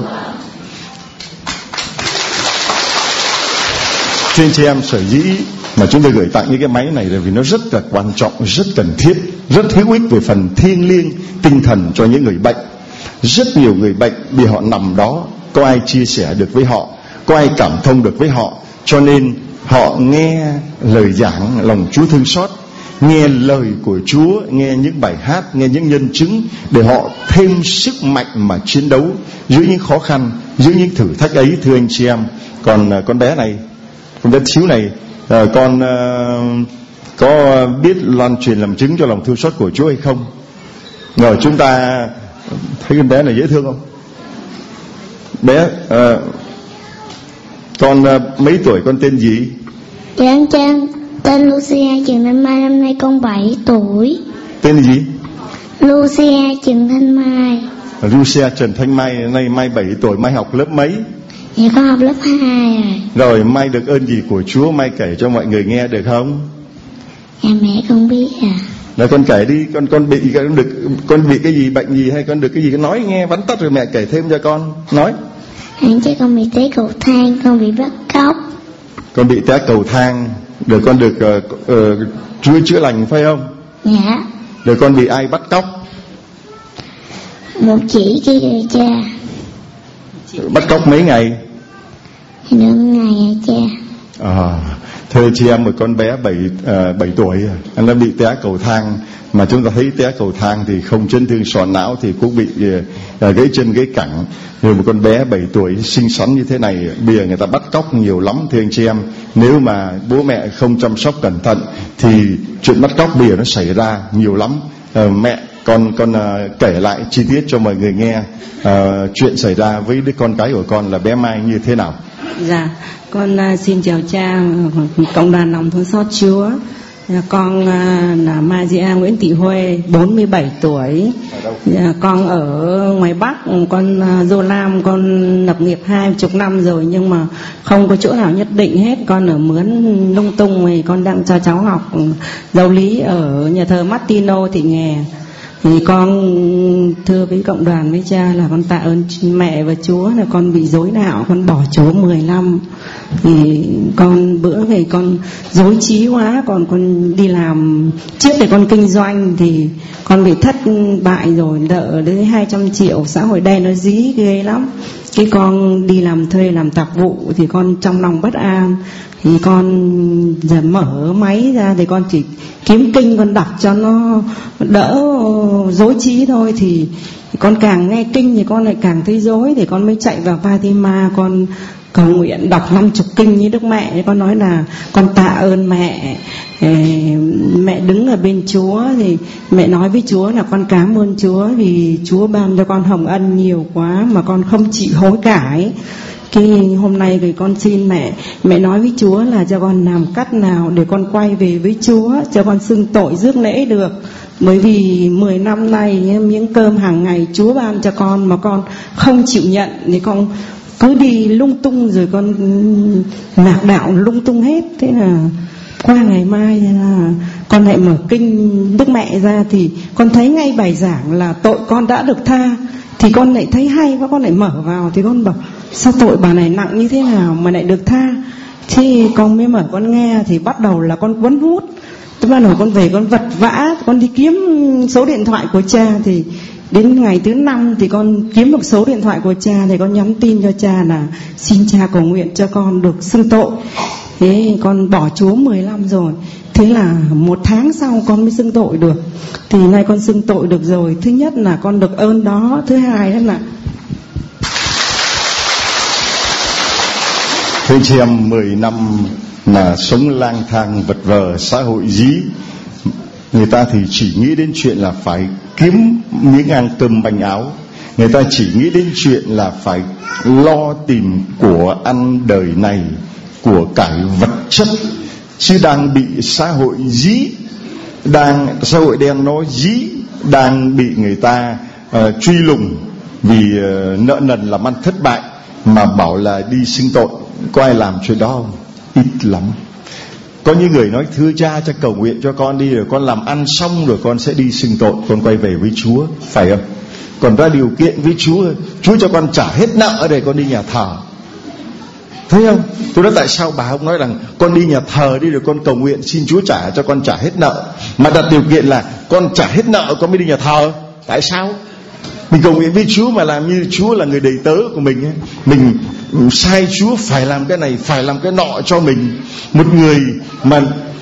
Trên chị em, sở dĩ mà chúng tôi gửi tặng những cái máy này là vì nó rất là quan trọng, rất cần thiết, rất hữu ích về phần thiêng liêng tinh thần cho những người bệnh. Rất nhiều người bệnh vì họ nằm đó, có ai chia sẻ được với họ, có ai cảm thông được với họ, cho nên họ nghe lời giảng lòng Chúa thương xót, nghe lời của Chúa, nghe những bài hát, nghe những nhân chứng, để họ thêm sức mạnh mà chiến đấu giữa những khó khăn, giữa những thử thách ấy, thưa anh chị em. Còn con bé này, con bé xíu này, à, con à, có biết loan truyền làm chứng cho lòng thương xót của Chúa hay không? Rồi chúng ta thấy con bé này dễ thương không? Bé, à, con à, mấy tuổi, con tên gì? Dạ anh Trang, tên Lucia Trần Thanh Mai, năm nay con bảy tuổi. Tên gì? Lucia Trần Thanh Mai. Lucia Trần Thanh Mai, nay Mai bảy tuổi. Mai học lớp mấy? Dạ con học lớp hai rồi. Rồi Mai được ơn gì của Chúa, Mai kể cho mọi người nghe được không? Dạ mẹ con biết à. Rồi con kể đi, con con bị con được con bị cái gì, bệnh gì hay con được cái gì, con nói nghe vắn tắt rồi mẹ kể thêm cho con. Nói. Anh chứ con bị té cầu thang, con bị bắt cóc. Con bị té cầu thang, rồi con được uh, uh, Chúa chữa lành phải không? Dạ. Rồi con bị ai bắt cóc? Một chị kia kìa cha. Bắt cóc mấy ngày? Nửa ngày cha. À, thưa chị em, một con bé bảy uh, bảy tuổi, anh đã bị té cầu thang. Mà chúng ta thấy té cầu thang thì không chấn thương sọ não thì cũng bị uh, gãy chân gãy cẳng. Rồi một con bé bảy tuổi xinh xắn như thế này, bây giờ người ta bắt cóc nhiều lắm thưa anh chị em. Nếu mà bố mẹ không chăm sóc cẩn thận thì chuyện bắt cóc bây giờ nó xảy ra nhiều lắm. uh, Mẹ con con uh, kể lại chi tiết cho mọi người nghe uh, chuyện xảy ra với đứa con cái của con là bé Mai như thế nào. Dạ, con uh, xin chào cha, cộng đoàn lòng thương xót Chúa. Con uh, là Maria Nguyễn Thị Huê, bốn mươi bảy tuổi. Dạ, con ở ngoài Bắc, con uh, Dô Lam, con lập nghiệp hai chục năm rồi nhưng mà không có chỗ nào nhất định hết. Con ở mướn lung tung này, con đang cho cháu học giáo lý ở nhà thờ Martino Thị Nghè. Thì con thưa với cộng đoàn với cha là con tạ ơn mẹ và Chúa là con bị rối não, con bỏ Chúa mười năm. Thì con bữa ngày con rối trí quá, còn con đi làm trước thì con kinh doanh thì con bị thất bại rồi, nợ đến hai trăm triệu, xã hội đen nó dí ghê lắm. Cái con đi làm thuê làm tạp vụ thì con trong lòng bất an. Thì con giờ mở máy ra thì con chỉ kiếm kinh con đọc cho nó đỡ rối trí thôi. Thì con càng nghe kinh thì con lại càng thấy rối. Thì con mới chạy vào Fatima, con cầu nguyện đọc năm chục kinh như Đức Mẹ. Con nói là con tạ ơn mẹ, mẹ đứng ở bên Chúa. Thì mẹ nói với Chúa là con cảm ơn Chúa vì Chúa ban cho con hồng ân nhiều quá mà con không chịu hối cải. Cái hôm nay thì con xin mẹ, mẹ nói với Chúa là cho con làm cách nào để con quay về với Chúa, cho con xưng tội rước lễ được. Bởi vì mười năm nay miếng cơm hàng ngày Chúa ban cho con mà con không chịu nhận, thì con cứ đi lung tung, rồi con lạc đạo lung tung hết. Thế là qua ngày mai là con lại mở kinh Đức Mẹ ra, thì con thấy ngay bài giảng là tội con đã được tha. Thì con lại thấy hay quá, con lại mở vào, thì con bảo sao tội bà này nặng như thế nào mà lại được tha. Thì con mới mở con nghe, thì bắt đầu là con quấn hút. Thế bắt đầu con về con vật vã, con đi kiếm số điện thoại của cha. Thì đến ngày thứ năm thì con kiếm được số điện thoại của cha, thì con nhắn tin cho cha là xin cha cầu nguyện cho con được xưng tội. Thế con bỏ Chúa mười năm rồi. Thế là một tháng sau con mới xưng tội được. Thì nay con xưng tội được rồi. Thứ nhất là con được ơn đó. Thứ hai đó là thưa chị em, mười năm mà sống lang thang vật vờ xã hội dí, người ta thì chỉ nghĩ đến chuyện là phải kiếm miếng ăn cơm bánh áo. Người ta chỉ nghĩ đến chuyện là phải lo tìm của ăn đời này, của cải vật chất, chứ đang bị xã hội dí, đang xã hội đen nó dí, đang bị người ta uh, truy lùng vì uh, nợ nần làm ăn thất bại, mà bảo là đi xưng tội. Có ai làm chuyện đó không? Ít lắm. Có những người nói thưa cha, cha cầu nguyện cho con đi, rồi con làm ăn xong rồi con sẽ đi xưng tội, con quay về với Chúa, phải không? Còn ra điều kiện với Chúa, Chúa cho con trả hết nợ để con đi nhà thờ. Thấy không? Tôi nói tại sao bà không nói rằng con đi nhà thờ đi rồi con cầu nguyện xin Chúa trả cho con trả hết nợ, mà đặt điều kiện là con trả hết nợ con mới đi nhà thờ? Tại sao? Mình cầu nguyện với Chúa mà làm như Chúa là người đầy tớ của mình ấy. Mình sai Chúa phải làm cái này, phải làm cái nọ cho mình. Một người mà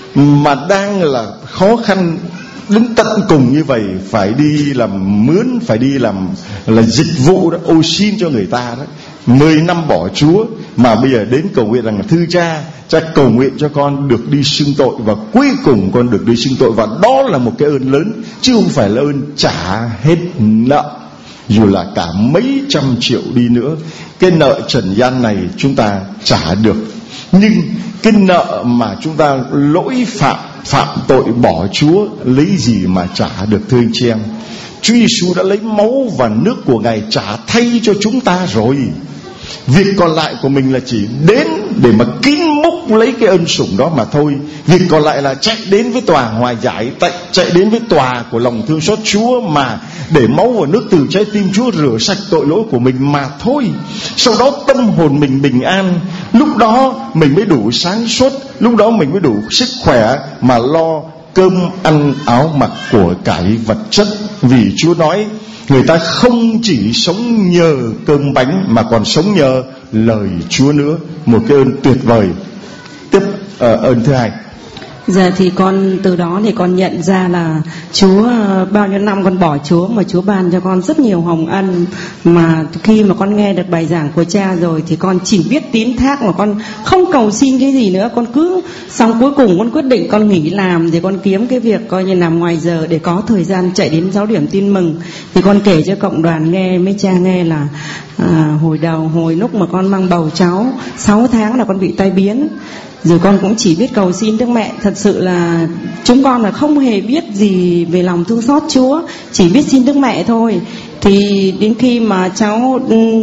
mà đang là khó khăn đến tận cùng như vậy, phải đi làm mướn, phải đi làm là dịch vụ đó, ô xin cho người ta đó. Mười năm bỏ Chúa mà bây giờ đến cầu nguyện rằng thưa cha, cha cầu nguyện cho con được đi xưng tội, và cuối cùng con được đi xưng tội, và đó là một cái ơn lớn, chứ không phải là ơn trả hết nợ. Dù là cả mấy trăm triệu đi nữa, cái nợ trần gian này chúng ta trả được, nhưng cái nợ mà chúng ta lỗi phạm, phạm tội bỏ Chúa, lấy gì mà trả được thưa anh chị em? Chúa Giêsu đã lấy máu và nước của Ngài trả thay cho chúng ta rồi. Việc còn lại của mình là chỉ đến để mà kín múc lấy cái ân sủng đó mà thôi. Việc còn lại là chạy đến với tòa hòa giải, chạy đến với tòa của lòng thương xót Chúa, mà để máu và nước từ trái tim Chúa rửa sạch tội lỗi của mình mà thôi. Sau đó tâm hồn mình bình an, lúc đó mình mới đủ sáng suốt, lúc đó mình mới đủ sức khỏe mà lo cơm ăn áo mặc của cải vật chất. Vì Chúa nói người ta không chỉ sống nhờ cơm bánh mà còn sống nhờ lời Chúa nữa. Một cái ơn tuyệt vời. Tiếp uh, ơn thứ hai. Giờ thì con từ đó thì con nhận ra là Chúa, bao nhiêu năm con bỏ Chúa mà Chúa ban cho con rất nhiều hồng ân. Mà khi mà con nghe được bài giảng của cha rồi thì con chỉ biết tín thác, mà con không cầu xin cái gì nữa. Con cứ xong cuối cùng con quyết định con nghỉ làm, thì con kiếm cái việc coi như làm ngoài giờ để có thời gian chạy đến giáo điểm tin mừng. Thì con kể cho cộng đoàn nghe, mấy cha nghe là à, hồi đầu hồi lúc mà con mang bầu cháu sáu tháng là con bị tai biến. Rồi con cũng chỉ biết cầu xin Đức Mẹ. Thật sự là chúng con là không hề biết gì về lòng thương xót Chúa, chỉ biết xin Đức Mẹ thôi. Thì đến khi mà cháu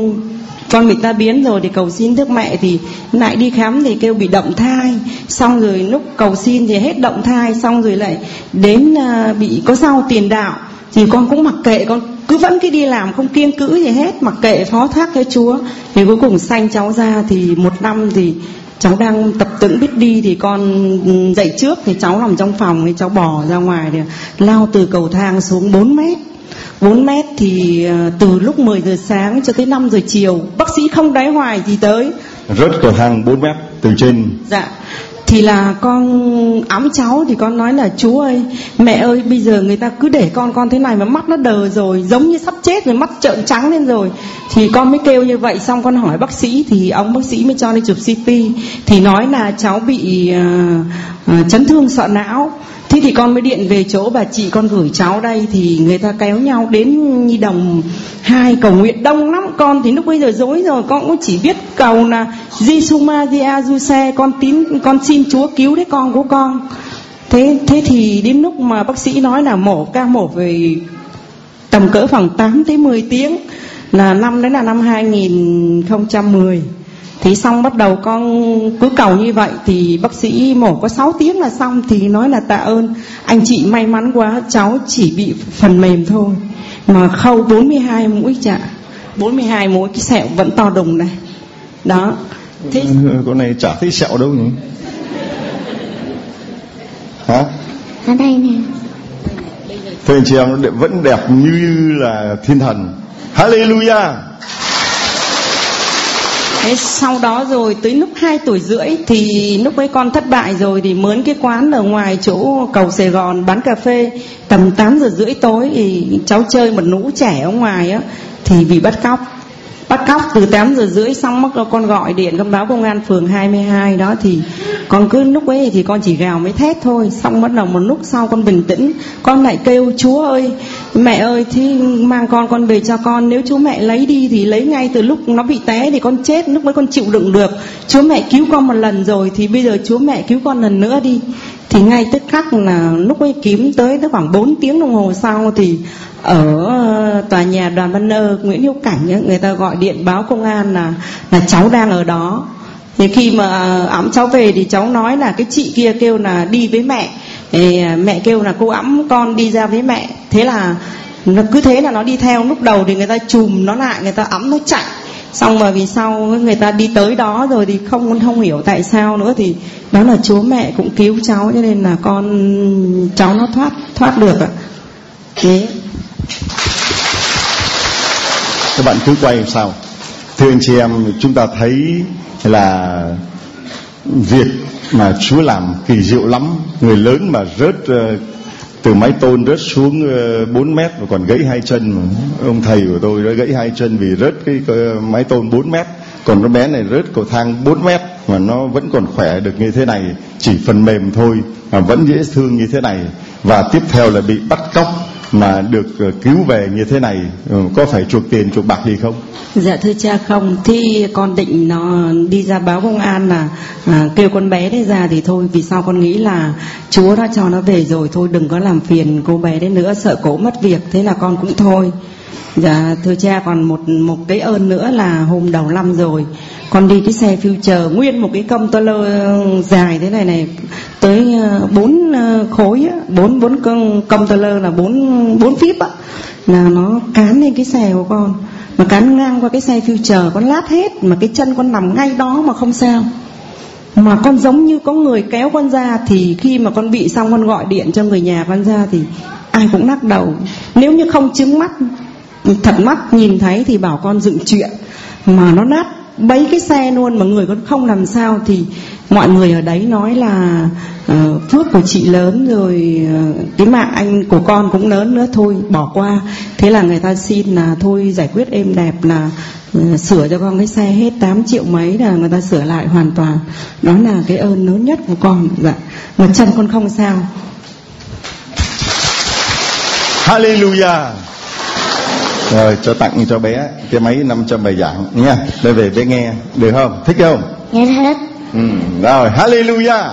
con bị tai biến rồi thì cầu xin Đức Mẹ, thì lại đi khám thì kêu bị động thai. Xong rồi lúc cầu xin thì hết động thai, xong rồi lại đến uh, bị có sau tiền đạo. Thì con cũng mặc kệ, con cứ vẫn cứ đi làm không kiêng cữ gì hết, mặc kệ phó thác cho Chúa. Thì cuối cùng sanh cháu ra thì một năm thì cháu đang tập tễnh biết đi, thì con dậy trước thì cháu nằm trong phòng, thì cháu bò ra ngoài thì lao từ cầu thang xuống bốn mét. bốn mét thì từ lúc mười giờ sáng cho tới năm giờ chiều, bác sĩ không đáy hoài gì tới. Rớt cầu thang bốn mét từ trên. Dạ. Thì là con ẵm cháu, thì con nói là Chúa ơi, mẹ ơi, bây giờ người ta cứ để con con thế này mà mắt nó đờ rồi, giống như sắp chết rồi, mắt trợn trắng lên rồi. Thì con mới kêu như vậy. Xong con hỏi bác sĩ, thì ông bác sĩ mới cho đi chụp xê tê, thì nói là cháu bị uh, uh, chấn thương sọ não. Thế thì con mới điện về chỗ bà chị con gửi cháu đây, thì người ta kéo nhau đến Nhi Đồng hai cầu nguyện đông lắm. Con thì lúc bây giờ dối rồi, con cũng chỉ biết cầu là Giêsu Maria Giuse, con tín con xin Chúa cứu đấy con của con. Thế thế thì đến lúc mà bác sĩ nói là mổ, ca mổ về tầm cỡ khoảng tám tới mười tiếng, là năm đấy là năm hai nghìn không trăm mười. Thì xong bắt đầu con cứ cầu như vậy, thì bác sĩ mổ có sáu tiếng là xong. Thì nói là tạ ơn anh chị, may mắn quá, cháu chỉ bị phần mềm thôi mà khâu bốn mươi hai mũi chạ, bốn mươi hai mũi, cái sẹo vẫn to đùng này. Đó. Thế con này chả thấy sẹo đâu nhỉ? Hả? Ở đây nè. Thế anh chị em nó vẫn đẹp như là thiên thần. Hallelujah. Thế sau đó rồi tới lúc hai tuổi rưỡi thì lúc ấy con thất bại rồi, thì mướn cái quán ở ngoài chỗ cầu Sài Gòn bán cà phê. Tầm tám giờ rưỡi tối thì cháu chơi một nũ trẻ ở ngoài á, thì bị bắt cóc. Bắt cóc từ tám giờ rưỡi, xong mất con gọi điện con báo công an phường hai mươi hai đó. Thì con cứ lúc ấy thì con chỉ gào mới thét thôi. Xong bắt đầu một lúc sau con bình tĩnh, con lại kêu Chúa ơi, mẹ ơi, thì mang con con về cho con. Nếu Chúa mẹ lấy đi thì lấy ngay từ lúc nó bị té thì con chết, lúc ấy con chịu đựng được. Chúa mẹ cứu con một lần rồi, thì bây giờ Chúa mẹ cứu con lần nữa đi. Thì ngay tức khắc là lúc ấy kiếm tới tới khoảng bốn tiếng đồng hồ sau, thì ở tòa nhà Đoàn Văn Ơ, Nguyễn Hữu Cảnh ấy, người ta gọi điện báo công an là là cháu đang ở đó. Thì khi mà ẵm cháu về thì cháu nói là cái chị kia kêu là đi với mẹ, thì mẹ kêu là cô ẵm con đi ra với mẹ. Thế là nó cứ thế là nó đi theo. Lúc đầu thì người ta chùm nó lại, người ta ẵm nó chạy. Xong mà vì sau người ta đi tới đó rồi thì không không hiểu tại sao nữa, thì đó là Chúa mẹ cũng cứu cháu, cho nên là con cháu nó thoát thoát được ạ. Thế các bạn cứ quay sao. Thưa anh chị em, chúng ta thấy là việc mà Chúa làm kỳ diệu lắm. Người lớn mà rớt uh, từ mái tôn rớt xuống uh, bốn mét và còn gãy hai chân. Mà ông thầy của tôi đã gãy hai chân vì rớt cái uh, mái tôn bốn mét. Còn con bé này rớt cầu thang bốn mét mà nó vẫn còn khỏe được như thế này, chỉ phần mềm thôi mà vẫn dễ thương như thế này. Và tiếp theo là bị bắt cóc mà được cứu về như thế này, có phải chuộc tiền chuộc bạc gì không? Dạ thưa cha không. Thì con định nó đi ra báo công an là à, kêu con bé đấy ra thì thôi, vì sao con nghĩ là Chúa đã cho nó về rồi, thôi đừng có làm phiền cô bé đấy nữa, sợ cổ mất việc. Thế là con cũng thôi. Dạ thưa cha, còn một một cái ơn nữa là hôm đầu năm rồi con đi cái xe Future, nguyên một cái công tơ lơ dài thế này này, tới bốn khối á, bốn bốn công tơ lơ là bốn bốn feet á, là nó cán lên cái xe của con, mà cán ngang qua cái xe Future, con lát hết, mà cái chân con nằm ngay đó mà không sao. Mà con giống như có người kéo con ra. Thì khi mà con bị xong, con gọi điện cho người nhà con ra thì ai cũng lắc đầu. Nếu như không chứng mắt, thật mắt nhìn thấy thì bảo con dựng chuyện, mà nó nát bấy cái xe luôn mà người con không làm sao. Thì mọi người ở đấy nói là uh, phước của chị lớn rồi, uh, cái mạng anh của con cũng lớn nữa, thôi bỏ qua. Thế là người ta xin là thôi giải quyết êm đẹp là uh, sửa cho con cái xe hết tám triệu mấy, là người ta sửa lại hoàn toàn. Đó là cái ơn lớn nhất của con. Dạ. Mà chân con không sao. Hallelujah. Rồi cho tặng cho bé cái máy năm trăm bài giảng nha, để về bé nghe được không? Thích không? Dạ thích. Ừ, rồi hallelujah.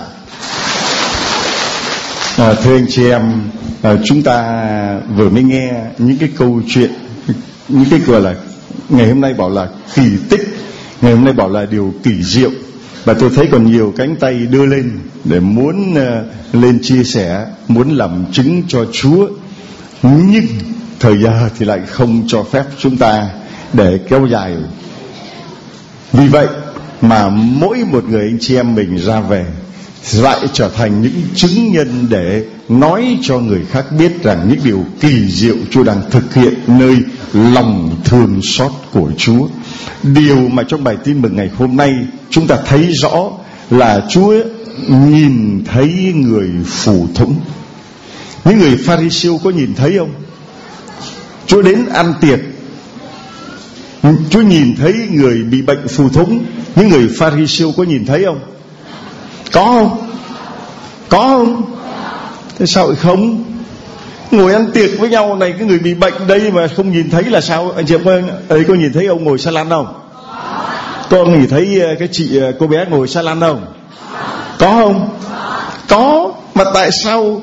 À, thưa anh chị em, à, chúng ta vừa mới nghe những cái câu chuyện, những cái gọi là ngày hôm nay bảo là kỳ tích, ngày hôm nay bảo là điều kỳ diệu, và tôi thấy còn nhiều cánh tay đưa lên để muốn uh, lên chia sẻ, muốn làm chứng cho Chúa, nhưng thời giờ thì lại không cho phép chúng ta để kéo dài. Vì vậy mà mỗi một người anh chị em mình ra về lại trở thành những chứng nhân để nói cho người khác biết rằng những điều kỳ diệu Chúa đang thực hiện nơi lòng thương xót của Chúa. Điều mà trong bài tin mừng ngày hôm nay chúng ta thấy rõ là Chúa nhìn thấy người phù thủng. Những người Pha-ri-siêu có nhìn thấy không? Chúa đến ăn tiệc, Chúa nhìn thấy người bị bệnh phù thủng. Những người Pha-ri-siêu có nhìn thấy không? Có không? Có không? Thế sao lại không? Ngồi ăn tiệc với nhau này, cái người bị bệnh đây mà không nhìn thấy là sao? Anh chị em ấy có nhìn thấy ông ngồi xa lăn không? Có nhìn thấy cái chị cô bé ngồi xa lăn không? Có không? Có. Mà tại sao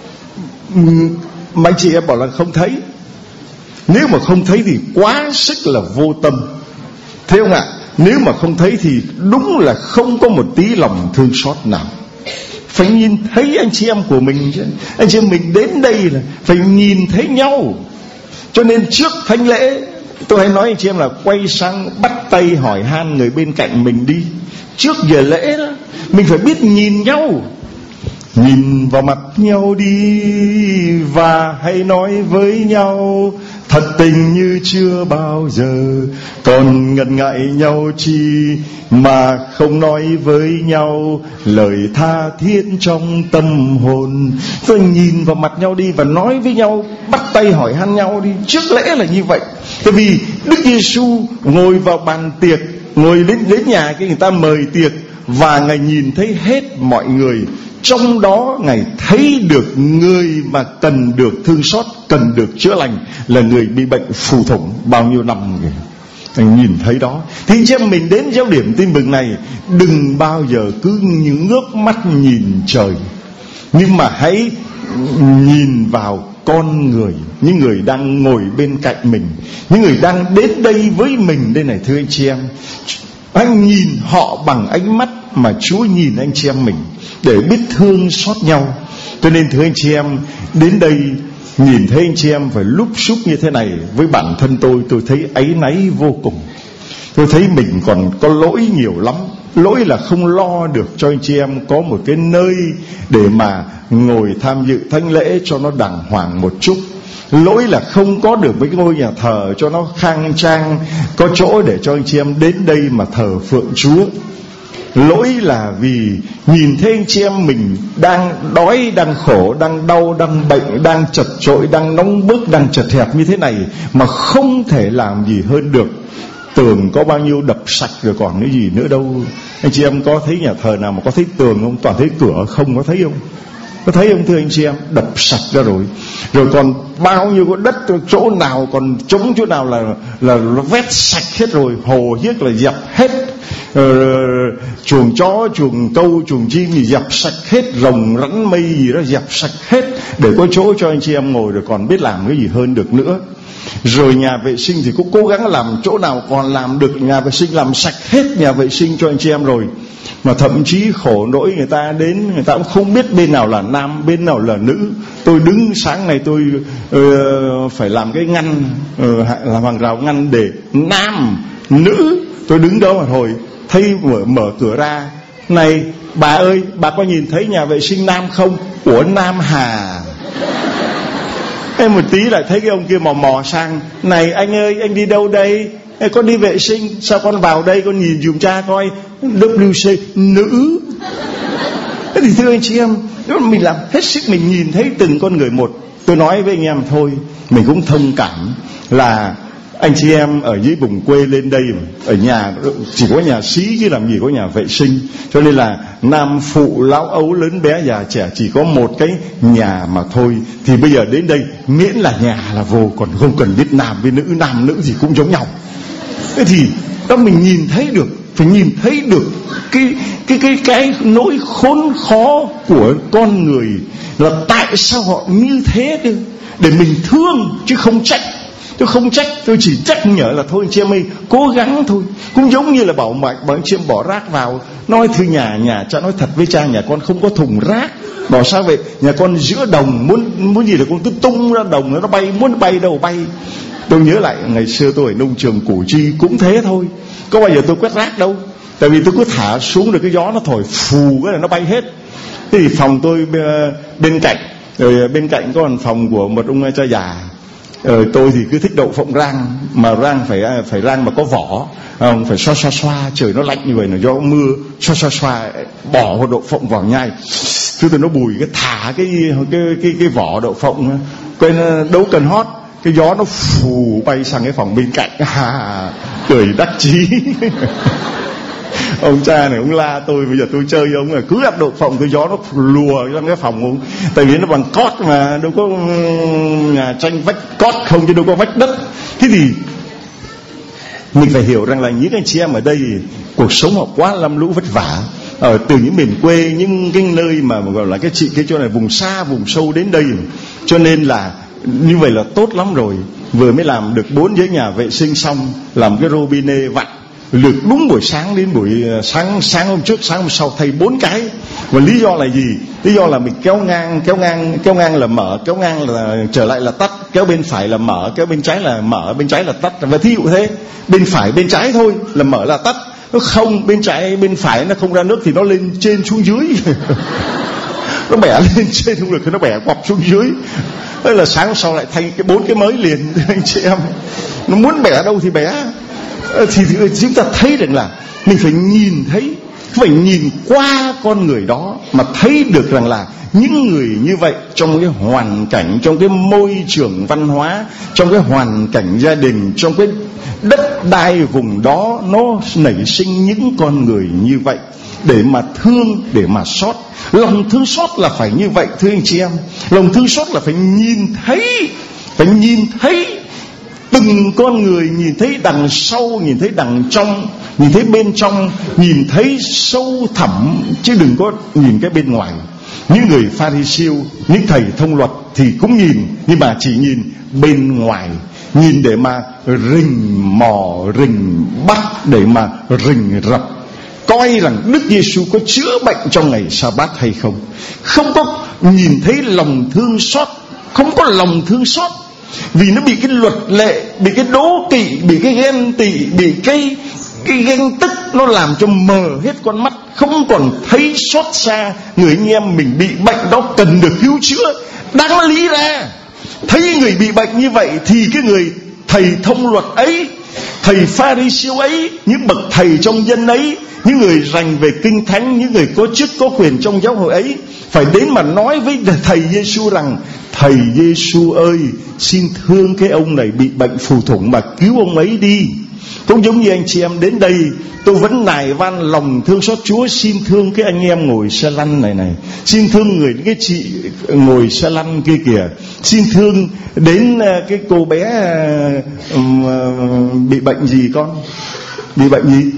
mà anh chị em bảo là không thấy? Nếu mà không thấy thì quá sức là vô tâm, thấy không ạ? Nếu mà không thấy thì đúng là không có một tí lòng thương xót nào. Phải nhìn thấy anh chị em của mình chứ. Anh chị em mình đến đây là phải nhìn thấy nhau. Cho nên trước thánh lễ, tôi hay nói anh chị em là quay sang bắt tay hỏi han người bên cạnh mình đi. Trước giờ lễ đó, mình phải biết nhìn nhau. Nhìn vào mặt nhau đi và hãy nói với nhau thật tình như chưa bao giờ. Còn ngần ngại nhau chi mà không nói với nhau lời tha thiết trong tâm hồn. Phải nhìn vào mặt nhau đi và nói với nhau, bắt tay hỏi han nhau đi. Trước lễ là như vậy. Tại vì Đức Giêsu ngồi vào bàn tiệc, ngồi đến, đến nhà cái người ta mời tiệc, và Ngài nhìn thấy hết mọi người. Trong đó Ngài thấy được người mà cần được thương xót, cần được chữa lành, là người bị bệnh phù thủng bao nhiêu năm rồi. Ngài nhìn thấy đó. Thì cho mình đến giáo điểm tin mừng này, đừng bao giờ cứ ngước mắt nhìn trời, nhưng mà hãy nhìn vào con người, những người đang ngồi bên cạnh mình, những người đang đến đây với mình đây này. Thưa anh chị em, anh nhìn họ bằng ánh mắt mà Chúa nhìn anh chị em mình, để biết thương xót nhau. Cho nên thưa anh chị em, đến đây nhìn thấy anh chị em phải lúc xúc như thế này, với bản thân tôi, tôi thấy áy náy vô cùng. Tôi thấy mình còn có lỗi nhiều lắm. Lỗi là không lo được cho anh chị em có một cái nơi để mà ngồi tham dự thánh lễ cho nó đàng hoàng một chút. Lỗi là không có được mấy cái ngôi nhà thờ cho nó khang trang, có chỗ để cho anh chị em đến đây mà thờ phượng Chúa. Lỗi là vì nhìn thấy anh chị em mình đang đói, đang khổ, đang đau, đang bệnh, đang chật chội, đang nóng bức, đang chật hẹp như thế này mà không thể làm gì hơn được. Tường có bao nhiêu đập sạch rồi còn cái gì nữa đâu. Anh chị em có thấy nhà thờ nào mà có thấy tường không? Toàn thấy cửa không, có thấy không? Có thấy không thưa anh chị em? Đập sạch ra rồi. Rồi còn bao nhiêu cái đất, chỗ nào còn trống, chỗ nào là là nó vét sạch hết rồi, hồ hiếc là dập hết. Ờ, chuồng chó, chuồng câu, chuồng chim gì dập sạch hết, rồng rắn mây gì đó dập sạch hết, để có chỗ cho anh chị em ngồi, rồi còn biết làm cái gì hơn được nữa. Rồi nhà vệ sinh thì cũng cố gắng làm chỗ nào còn làm được nhà vệ sinh, làm sạch hết nhà vệ sinh cho anh chị em rồi. Mà thậm chí khổ nỗi người ta đến, người ta cũng không biết bên nào là nam, bên nào là nữ. Tôi đứng sáng này tôi uh, phải làm cái ngăn, uh, làm hàng rào ngăn để nam, nữ. Tôi đứng đó mà thôi, thấy mở, mở cửa ra, này bà ơi, bà có nhìn thấy nhà vệ sinh nam không? Của Nam Hà. Em một tí lại thấy cái ông kia mò mò sang, này anh ơi, anh đi đâu đây? Ê, con đi vệ sinh. Sao con vào đây con nhìn dùm cha coi? W C nữ. Thế thì thưa anh chị em, nếu mình làm hết sức mình nhìn thấy từng con người một. Tôi nói với anh em thôi, mình cũng thông cảm là anh chị em ở dưới vùng quê lên đây, ở nhà chỉ có nhà xí chứ làm gì có nhà vệ sinh. Cho nên là nam phụ lão ấu lớn bé già trẻ chỉ có một cái nhà mà thôi. Thì bây giờ đến đây miễn là nhà là vô, còn không cần biết nam với nữ, nam nữ gì cũng giống nhau. Thế thì đó mình nhìn thấy được, phải nhìn thấy được cái cái cái cái nỗi khốn khó của con người là tại sao họ như thế cơ, để mình thương chứ không trách. Tôi không trách, tôi chỉ trách nhở là thôi anh chị em ơi, cố gắng thôi. Cũng giống như là bảo mạch bảo anh chị em bỏ rác vào, nói thưa nhà nhà cha nói thật với cha, nhà con không có thùng rác. Bảo sao vậy? Nhà con giữa đồng, muốn muốn gì là con cứ tung ra đồng nó bay, muốn bay đâu bay. Tôi nhớ lại ngày xưa tôi ở nông trường Củ Chi cũng thế thôi. Có bao giờ tôi quét rác đâu, tại vì tôi cứ thả xuống rồi cái gió nó thổi phù cái là nó bay hết. Thế thì phòng tôi bên cạnh, rồi bên cạnh có một phòng của một ông cha già. Ờ, tôi thì cứ thích đậu phộng rang, mà rang phải phải rang mà có vỏ, không phải xoa xoa xoa, trời nó lạnh như vậy là do mưa, xoa xoa xoa bỏ một đậu phộng vào nhai, chứ tôi nó bùi cái thả cái cái cái cái vỏ đậu phộng, quên đâu cần hót, cái gió nó phù bay sang cái phòng bên cạnh, à, cười đắc chí. Ông cha này ông la tôi, bây giờ tôi chơi ông là cứ áp độ phòng tôi, gió nó lùa trong cái phòng ông, tại vì nó bằng cót mà, đâu có nhà tranh vách cót không chứ đâu có vách đất. Thế thì mình phải hiểu rằng là những anh chị em ở đây cuộc sống họ quá lam lũ vất vả, ở từ những miền quê, những cái nơi mà gọi là cái chị cái chỗ này vùng xa vùng sâu đến đây, cho nên là như vậy là tốt lắm rồi. Vừa mới làm được bốn giấy nhà vệ sinh xong, làm cái robinet vặn được đúng buổi sáng đến buổi sáng sáng hôm trước, sáng hôm sau thay bốn cái. Và lý do là gì? Lý do là mình kéo ngang kéo ngang kéo ngang là mở, kéo ngang là trở lại là tắt, kéo bên phải là mở, kéo bên trái là mở, bên trái là tắt. Và thí dụ thế, bên phải bên trái thôi là mở là tắt, nó không bên trái bên phải nó không ra nước thì nó lên trên xuống dưới nó bẻ lên trên không được thì nó bẻ quặp xuống dưới. Thế là sáng sau lại thay cái bốn cái mới liền anh chị em. Nó muốn bẻ đâu thì bẻ. Thì, thì chúng ta thấy rằng là mình phải nhìn thấy, phải nhìn qua con người đó mà thấy được rằng là những người như vậy trong cái hoàn cảnh, trong cái môi trường văn hóa, trong cái hoàn cảnh gia đình, trong cái đất đai vùng đó, nó nảy sinh những con người như vậy để mà thương, để mà xót. Lòng thương xót là phải như vậy thưa anh chị em. Lòng thương xót là phải nhìn thấy, phải nhìn thấy từng con người, nhìn thấy đằng sau, nhìn thấy đằng trong, nhìn thấy bên trong, nhìn thấy sâu thẳm, chứ đừng có nhìn cái bên ngoài. Những người Pha-ri-siêu, những thầy thông luật thì cũng nhìn, nhưng mà chỉ nhìn bên ngoài, nhìn để mà rình mò, rình bắt, để mà rình rập, coi rằng Đức Giêsu có chữa bệnh trong ngày Sa-bát hay không. Không có nhìn thấy lòng thương xót, không có lòng thương xót, vì nó bị cái luật lệ, bị cái đố kỵ, bị cái ghen tị, bị cái cái ghen tức nó làm cho mờ hết con mắt, không còn thấy xót xa người anh em mình bị bệnh đó cần được cứu chữa. Đáng lý ra thấy người bị bệnh như vậy thì cái người thầy thông luật ấy, thầy Pha-ri-siêu ấy, những bậc thầy trong dân ấy, những người rành về kinh thánh, những người có chức có quyền trong giáo hội ấy phải đến mà nói với thầy Giêsu rằng: thầy Giêsu ơi, xin thương cái ông này bị bệnh phù thủng mà cứu ông ấy đi. Cũng giống như anh chị em đến đây, tôi vẫn nài van lòng thương xót Chúa, xin thương cái anh em ngồi xe lăn này này, xin thương người cái chị ngồi xe lăn kia kìa, xin thương đến cái cô bé bị bệnh gì con, bị bệnh gì?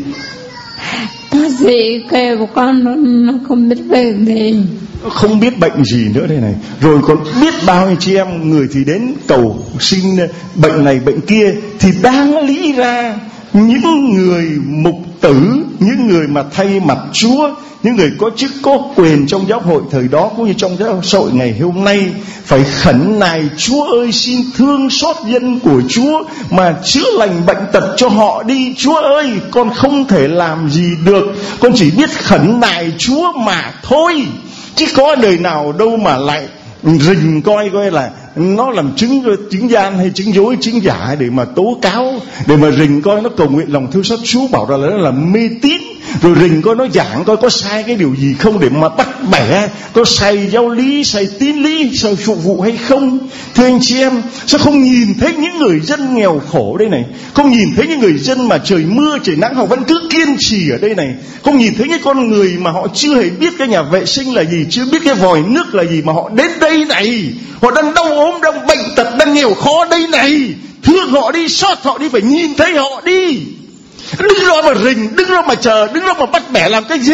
Bác sĩ kêu của con nó, nó không biết bệnh gì, không biết bệnh gì nữa đây này. Rồi còn biết bao nhiêu chị em người thì đến cầu xin bệnh này bệnh kia. Thì đáng lý ra những người mục tử, những người mà thay mặt Chúa, những người có chức có quyền trong giáo hội thời đó cũng như trong giáo hội ngày hôm nay phải khẩn nài: Chúa ơi, xin thương xót dân của Chúa mà chữa lành bệnh tật cho họ đi. Chúa ơi, con không thể làm gì được, con chỉ biết khẩn nài Chúa mà thôi, chứ có đời nào đâu mà lại rình coi coi là nó làm chứng chứng gian hay chứng dối chứng giả để mà tố cáo, để mà rình coi nó cầu nguyện lòng thương xót Chúa, bảo ra là nó là mê tín, rồi rình coi nó giảng coi có sai cái điều gì không để mà bắt bẻ, có sai giáo lý, sai tín lý, sai phục vụ hay không. Thưa anh chị em, sao không nhìn thấy những người dân nghèo khổ đây này, không nhìn thấy những người dân mà trời mưa trời nắng họ vẫn cứ kiên trì ở đây này, không nhìn thấy những con người mà họ chưa hề biết cái nhà vệ sinh là gì, chưa biết cái vòi nước là gì mà họ đến đây này, họ đang đau ốm, đang bệnh tật, đang nghèo khó đây này. Thương họ đi, xót họ đi, phải nhìn thấy họ đi. Đứng đó mà rình, đứng đó mà chờ, đứng đó mà bắt bẻ làm cái gì?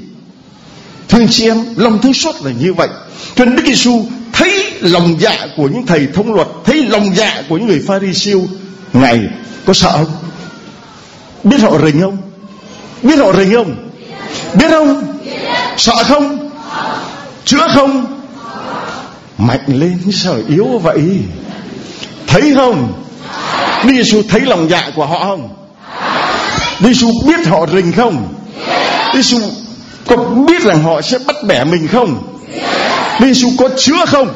Thưa anh chị em, lòng thương xót là như vậy. Cho nên Đức Giêsu thấy lòng dạ của những thầy thông luật, thấy lòng dạ của những người Pha-ri-siêu, Ngài có sợ không? Biết họ rình không? Biết họ rình không? Biết không? Sợ không? Chữa không? Mạnh lên, sao yếu vậy? Thấy không? Đức Giêsu thấy lòng dạ của họ không? Đức Giêsu biết họ rình không? Đức Giêsu có biết rằng họ sẽ bắt bẻ mình không? Đức Giêsu có chữa không?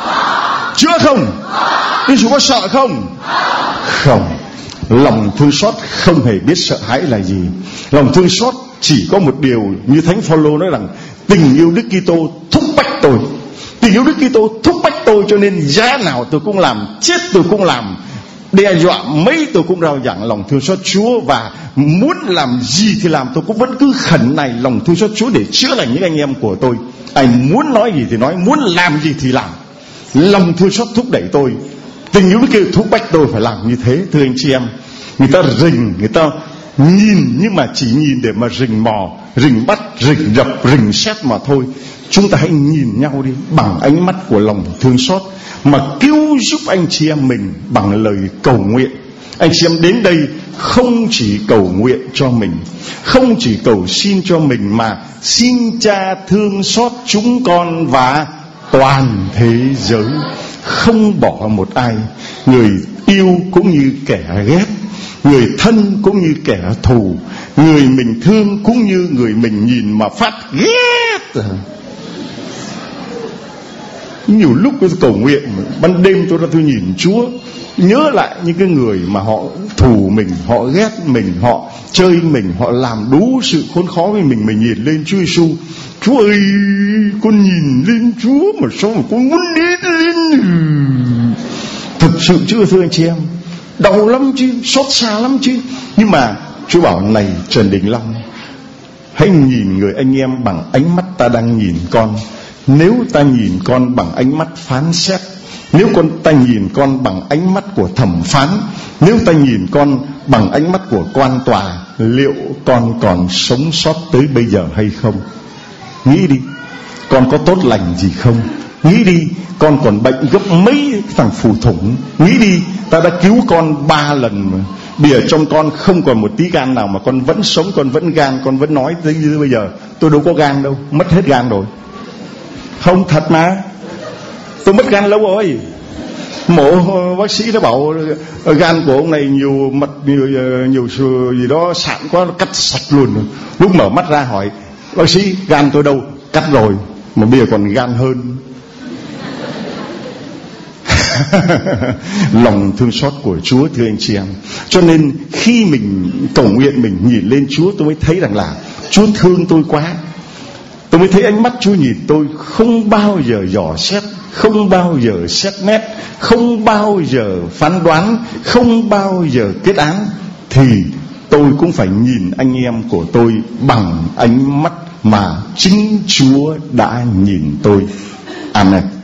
Chữa không? Đức Giêsu có sợ không? Không. Lòng thương xót không hề biết sợ hãi là gì. Lòng thương xót chỉ có một điều, như Thánh Phaolô nói rằng tình yêu Đức Kitô thúc bách tôi. Tình yêu Đức Kitô thúc bách tôi, cho nên giá nào tôi cũng làm, chết tôi cũng làm. đe dọa mấy tôi cũng rao giảng lòng thương xót Chúa, và muốn làm gì thì làm. Tôi cũng vẫn cứ khẩn này lòng thương xót Chúa để chữa lành những anh em của tôi. Anh muốn nói gì thì nói, muốn làm gì thì làm. Lòng thương xót thúc đẩy tôi, tình yêu kêu thúc bách tôi phải làm như thế. Thưa anh chị em, người ta rình, người ta nhìn, nhưng mà chỉ nhìn để mà rình mò, rình bắt, rình rập, rình xét mà thôi. Chúng ta hãy nhìn nhau đi bằng ánh mắt của lòng thương xót, mà cứu giúp anh chị em mình bằng lời cầu nguyện. Anh chị em đến đây không chỉ cầu nguyện cho mình, không chỉ cầu xin cho mình, mà xin Cha thương xót chúng con và toàn thế giới, không bỏ một ai, người yêu cũng như kẻ ghét, người thân cũng như kẻ thù, người mình thương cũng như người mình nhìn mà phát ghét. Nhiều lúc tôi cầu nguyện ban đêm tôi ra tôi nhìn Chúa, nhớ lại những cái người mà họ thù mình, họ ghét mình, họ chơi mình, họ làm đủ sự khốn khó với mình. Mình nhìn lên Chúa Giêsu, Chúa ơi, con nhìn lên Chúa mà sao mà con muốn đi lên. Thực sự chứ thưa anh chị em, đau lắm chứ, xót xa lắm chứ. Nhưng mà Chúa bảo này Trần Đình Long, hãy nhìn người anh em bằng ánh mắt ta đang nhìn con. Nếu ta nhìn con bằng ánh mắt phán xét, nếu con ta nhìn con bằng ánh mắt của thẩm phán, nếu ta nhìn con bằng ánh mắt của quan tòa, liệu con còn sống sót tới bây giờ hay không? Nghĩ đi, con có tốt lành gì không? Nghĩ đi, con còn bệnh gấp mấy thằng phù thủng. Nghĩ đi, ta đã cứu con ba lần mà. Bây giờ trong con không còn một tí gan nào mà con vẫn sống, con vẫn gan, con vẫn nói tới như bây giờ. Tôi đâu có gan đâu, mất hết gan rồi. Không, thật mà, tôi mất gan lâu rồi. Mổ bác sĩ đã bảo gan của ông này nhiều mật, nhiều, nhiều gì đó sạn quá, nó cắt sạch luôn. Lúc mở mắt ra hỏi bác sĩ gan tôi đâu? Cắt rồi, mà bây giờ còn gan hơn. Lòng thương xót của Chúa thưa anh chị em. Cho nên khi mình cầu nguyện, mình nhìn lên Chúa, tôi mới thấy rằng là Chúa thương tôi quá. Tôi mới thấy ánh mắt Chúa nhìn tôi không bao giờ dò xét, không bao giờ xét nét, không bao giờ phán đoán, không bao giờ kết án. Thì tôi cũng phải nhìn anh em của tôi bằng ánh mắt mà chính Chúa đã nhìn tôi. Amen.